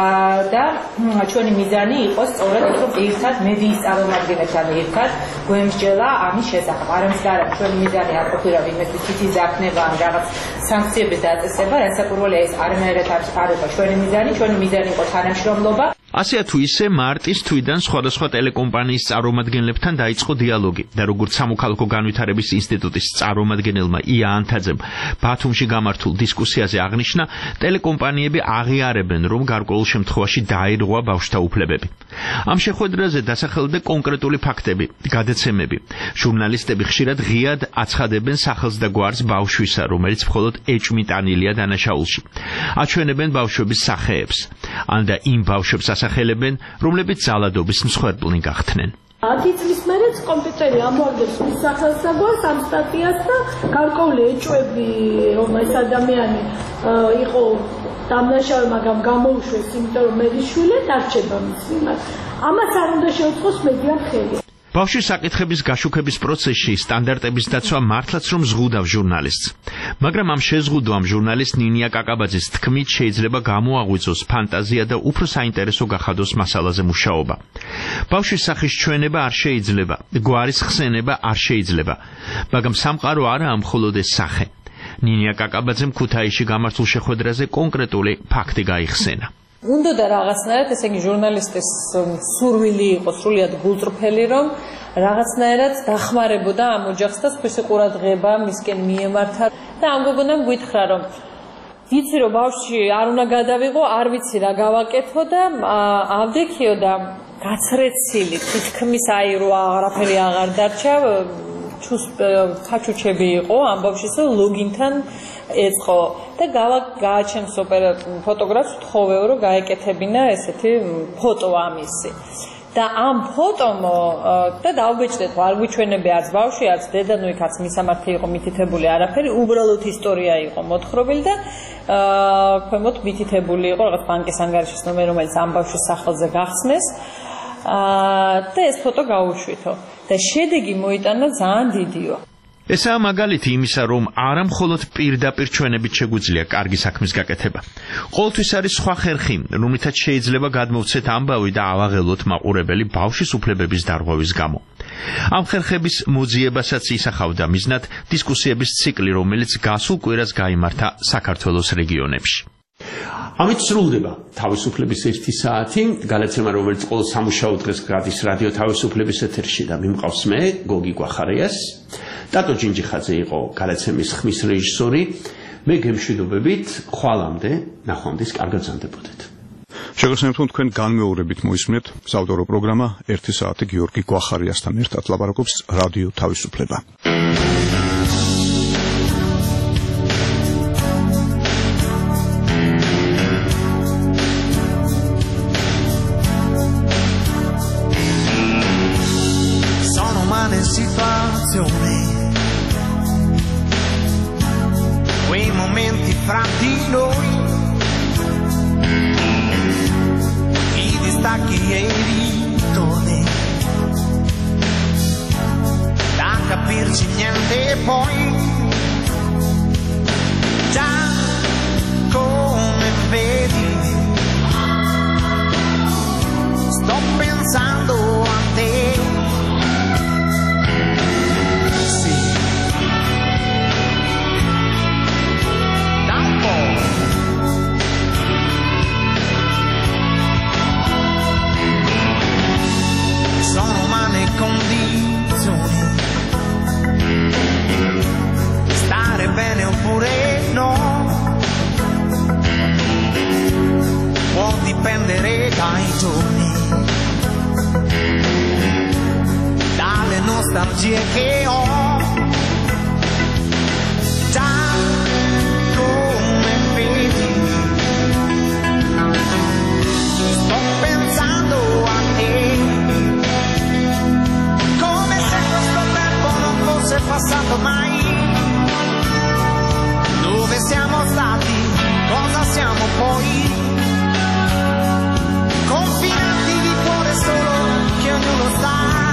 და ჩვენი მიზანი იყო სწორედ ის, რომ ერთად მედიის წარმომადგენლებთან ერთად გვემსჯელა ამის შესახებ. არამედ ჩვენი მიზანი არ ყოფილა ვინმე თვითის დაქნება ან რაღაც სანქციების დაწესება, რასაკვირველია ეს არანაირად არ იყო ჩვენი მიზანი. ჩვენი მიზანი იყო თანამშრომლობა. ასე თუ ისე მარტის თვიდან სხვადასხვა ტელეკომპანიის წარმომადგენლებთან დაიწყო დიალოგი და როგორც სამოქალაქო განვითარების ინსტიტუტის წარმომადგენელმა ია ანთაძემ ბათუმში გამართულ დისკუსიაზე აღნიშნა, ტელეკომპანიები აღიარებენ, რომ გარკვეულ შემთხვევაში დაირღვა ბავშვთა უფლებები. ამ შეხვედრაზე დასახელდა კონკრეტული ფაქტები, გადაცემები. ჟურნალისტები ხშირად ღიად აცხადებენ სახელს და გვარს ბავშვისა, რომელიც მხოლოდ ეჭვმიტანილია დანაშაულში. აჩვენებენ ბავშვების სახეებს, ან და იმ ბავშვებს ასახელებენ, რომლებიც ძალადობის მსხვერპლნი გახდნენ. 10 წლის მერე კომპიუტერი ამოაგებს მის სახელს და გვარს ამ სტატიას და გარკვეული ეჭვები, რომ ეს ადამიანი იყო დამნაშავე, მაგრამ გამოუშვეს, იმიტომ რომ მედიშვილი დარჩება მის მიმართ. ამას არ უნდა შეუწყოს მედიამ ხელი. ბავშვის საკითხების გაშუქების პროცესში სტანდარტების დაცვა მართლაც რომ ზღუდავს ჟურნალისტს. მაგრამ ამ შეზღუდვამ ჟურნალისტ ნინია კაკაბაძის თქმით შეიძლება გამოაღვიძოს ფანტაზია და უფრო საინტერესო გახადოს მასალაზე მუშაობა. ბავშვის სახის ჩვენება არ შეიძლება, გვარის ხსენება არ შეიძლება, მაგრამ სამყარო არაა მხოლოდ ეს სახე. ნინია კაკაბაძემ ქუთაისში გამართულ შეხვედრაზე კონკრეტული ფაქტი გაიხსენა. უნდა და რაღაცნაირად, ესე იგი ჟურნალისტის სურვილი იყო სრულიად გულწრფელი, რომ რაღაცნაირად დახმარებოდა ამ ოჯახს და სხვისი ყურადღება მისკენ მიემართა და ამ გოგონამ გითხრა, რომ ვიცი რომ ბავშვი არ უნდა გადავიღო, არ ვიცი რა გავაკეთო და ავდექიო და გაცრეცილი თითქმის აი რო არაფერი აღარ დარჩა, ხაჩუჩები იყო ამ ბავშვის ლოგინთან ეწყო და გააჩენს ფოტოგრაფს, ვთხოვეო რომ გაეკეთებინა ესეთი ფოტო ამისი. და ამ ფოტომ და დავბეჭდეთ, არ გვიჩვენებია არც ბავშვი, არც დედა, ნუ იქაც მისამართი იყო მითითებული არაფერი, უბრალოდ ისტორია იყო მოთხრობილი და ქვემოთ მითითებული იყო რაღაც ბანკის ანგარიშის ნომერი, რომელიც ამ ბავშვის სახელზე გახსნეს და ეს ფოტო გაუშვითო და შედეგი მოიტანა ძალიან დიდიო. ესაა მაგალითი იმისა, რომ არა მხოლოდ პირდაპირ ჩვენებით შეგვიძლია კარგი საქმის გაკეთება. ყოველთვის არის სხვა ხერხი, რომლითაც შეიძლება გადმოვცეთ ამბავი და ავაღელოთ მაყურებელი ბავშვის უფლებების დარღვევის გამო. ამ ხერხების მოძიებასაც ისახავდა მიზნად დისკუსიების ციკლი, რომელიც გასულ კვირას გაიმართა საქართველოს რეგიონებში. ამით სრულდება თავისუფლების 1 საათი, გადაცემა, რომელიც ყოველ სამუშაო დღეს გადის რადიო თავისუფლების ეთერში და მიმყავს მე, გოგი გვახარიას. ტატო ჯინჯიხაძე იყო გადაცემის ხმის რეჟისორი. მე გემშვიდობებით, ხვალამდე, ნახვამდის, კარგად გრძანდებოდეთ. შეგახსენებთ, რომ თქვენ განმეორებით მოისმენთ საავტორო პროგრამა 1 საათი გიორგი გვახარიასთან ერთად ლაპარაკობს რადიო თავისუფლება. Quei momenti fra di noi, i distacchi e i ritorni, da capirci niente poi, già come vedi, sto pensando a te. giorni, dalle nostalgie che ho, già come vedi, sto pensando a te, come se questo tempo non fosse passato mai. Dove siamo stati, cosa siamo poi? Confinati di cuore solo che ognuno sta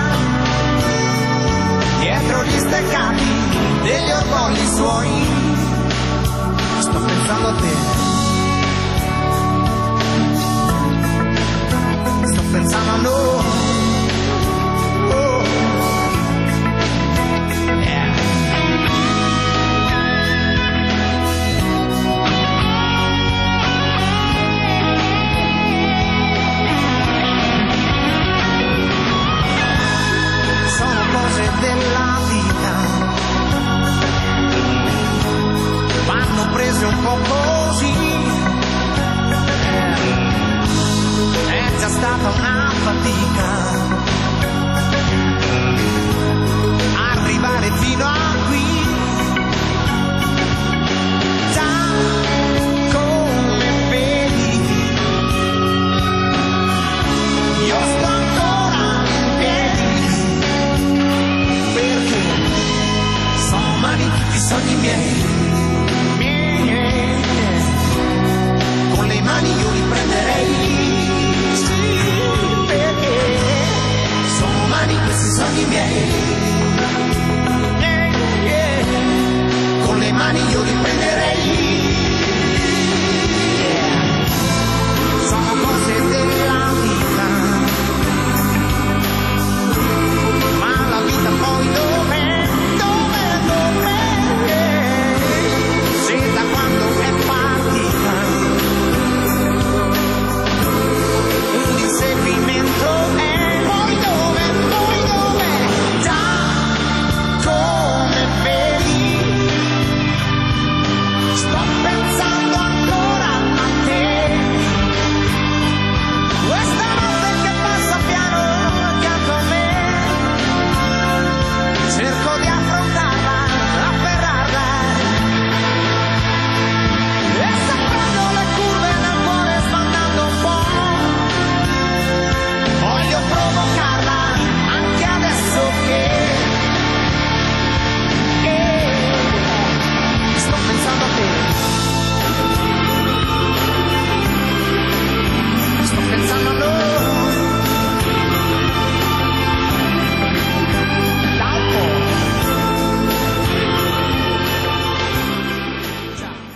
dietro gli steccati degli orgogli suoi. Sto pensando a te.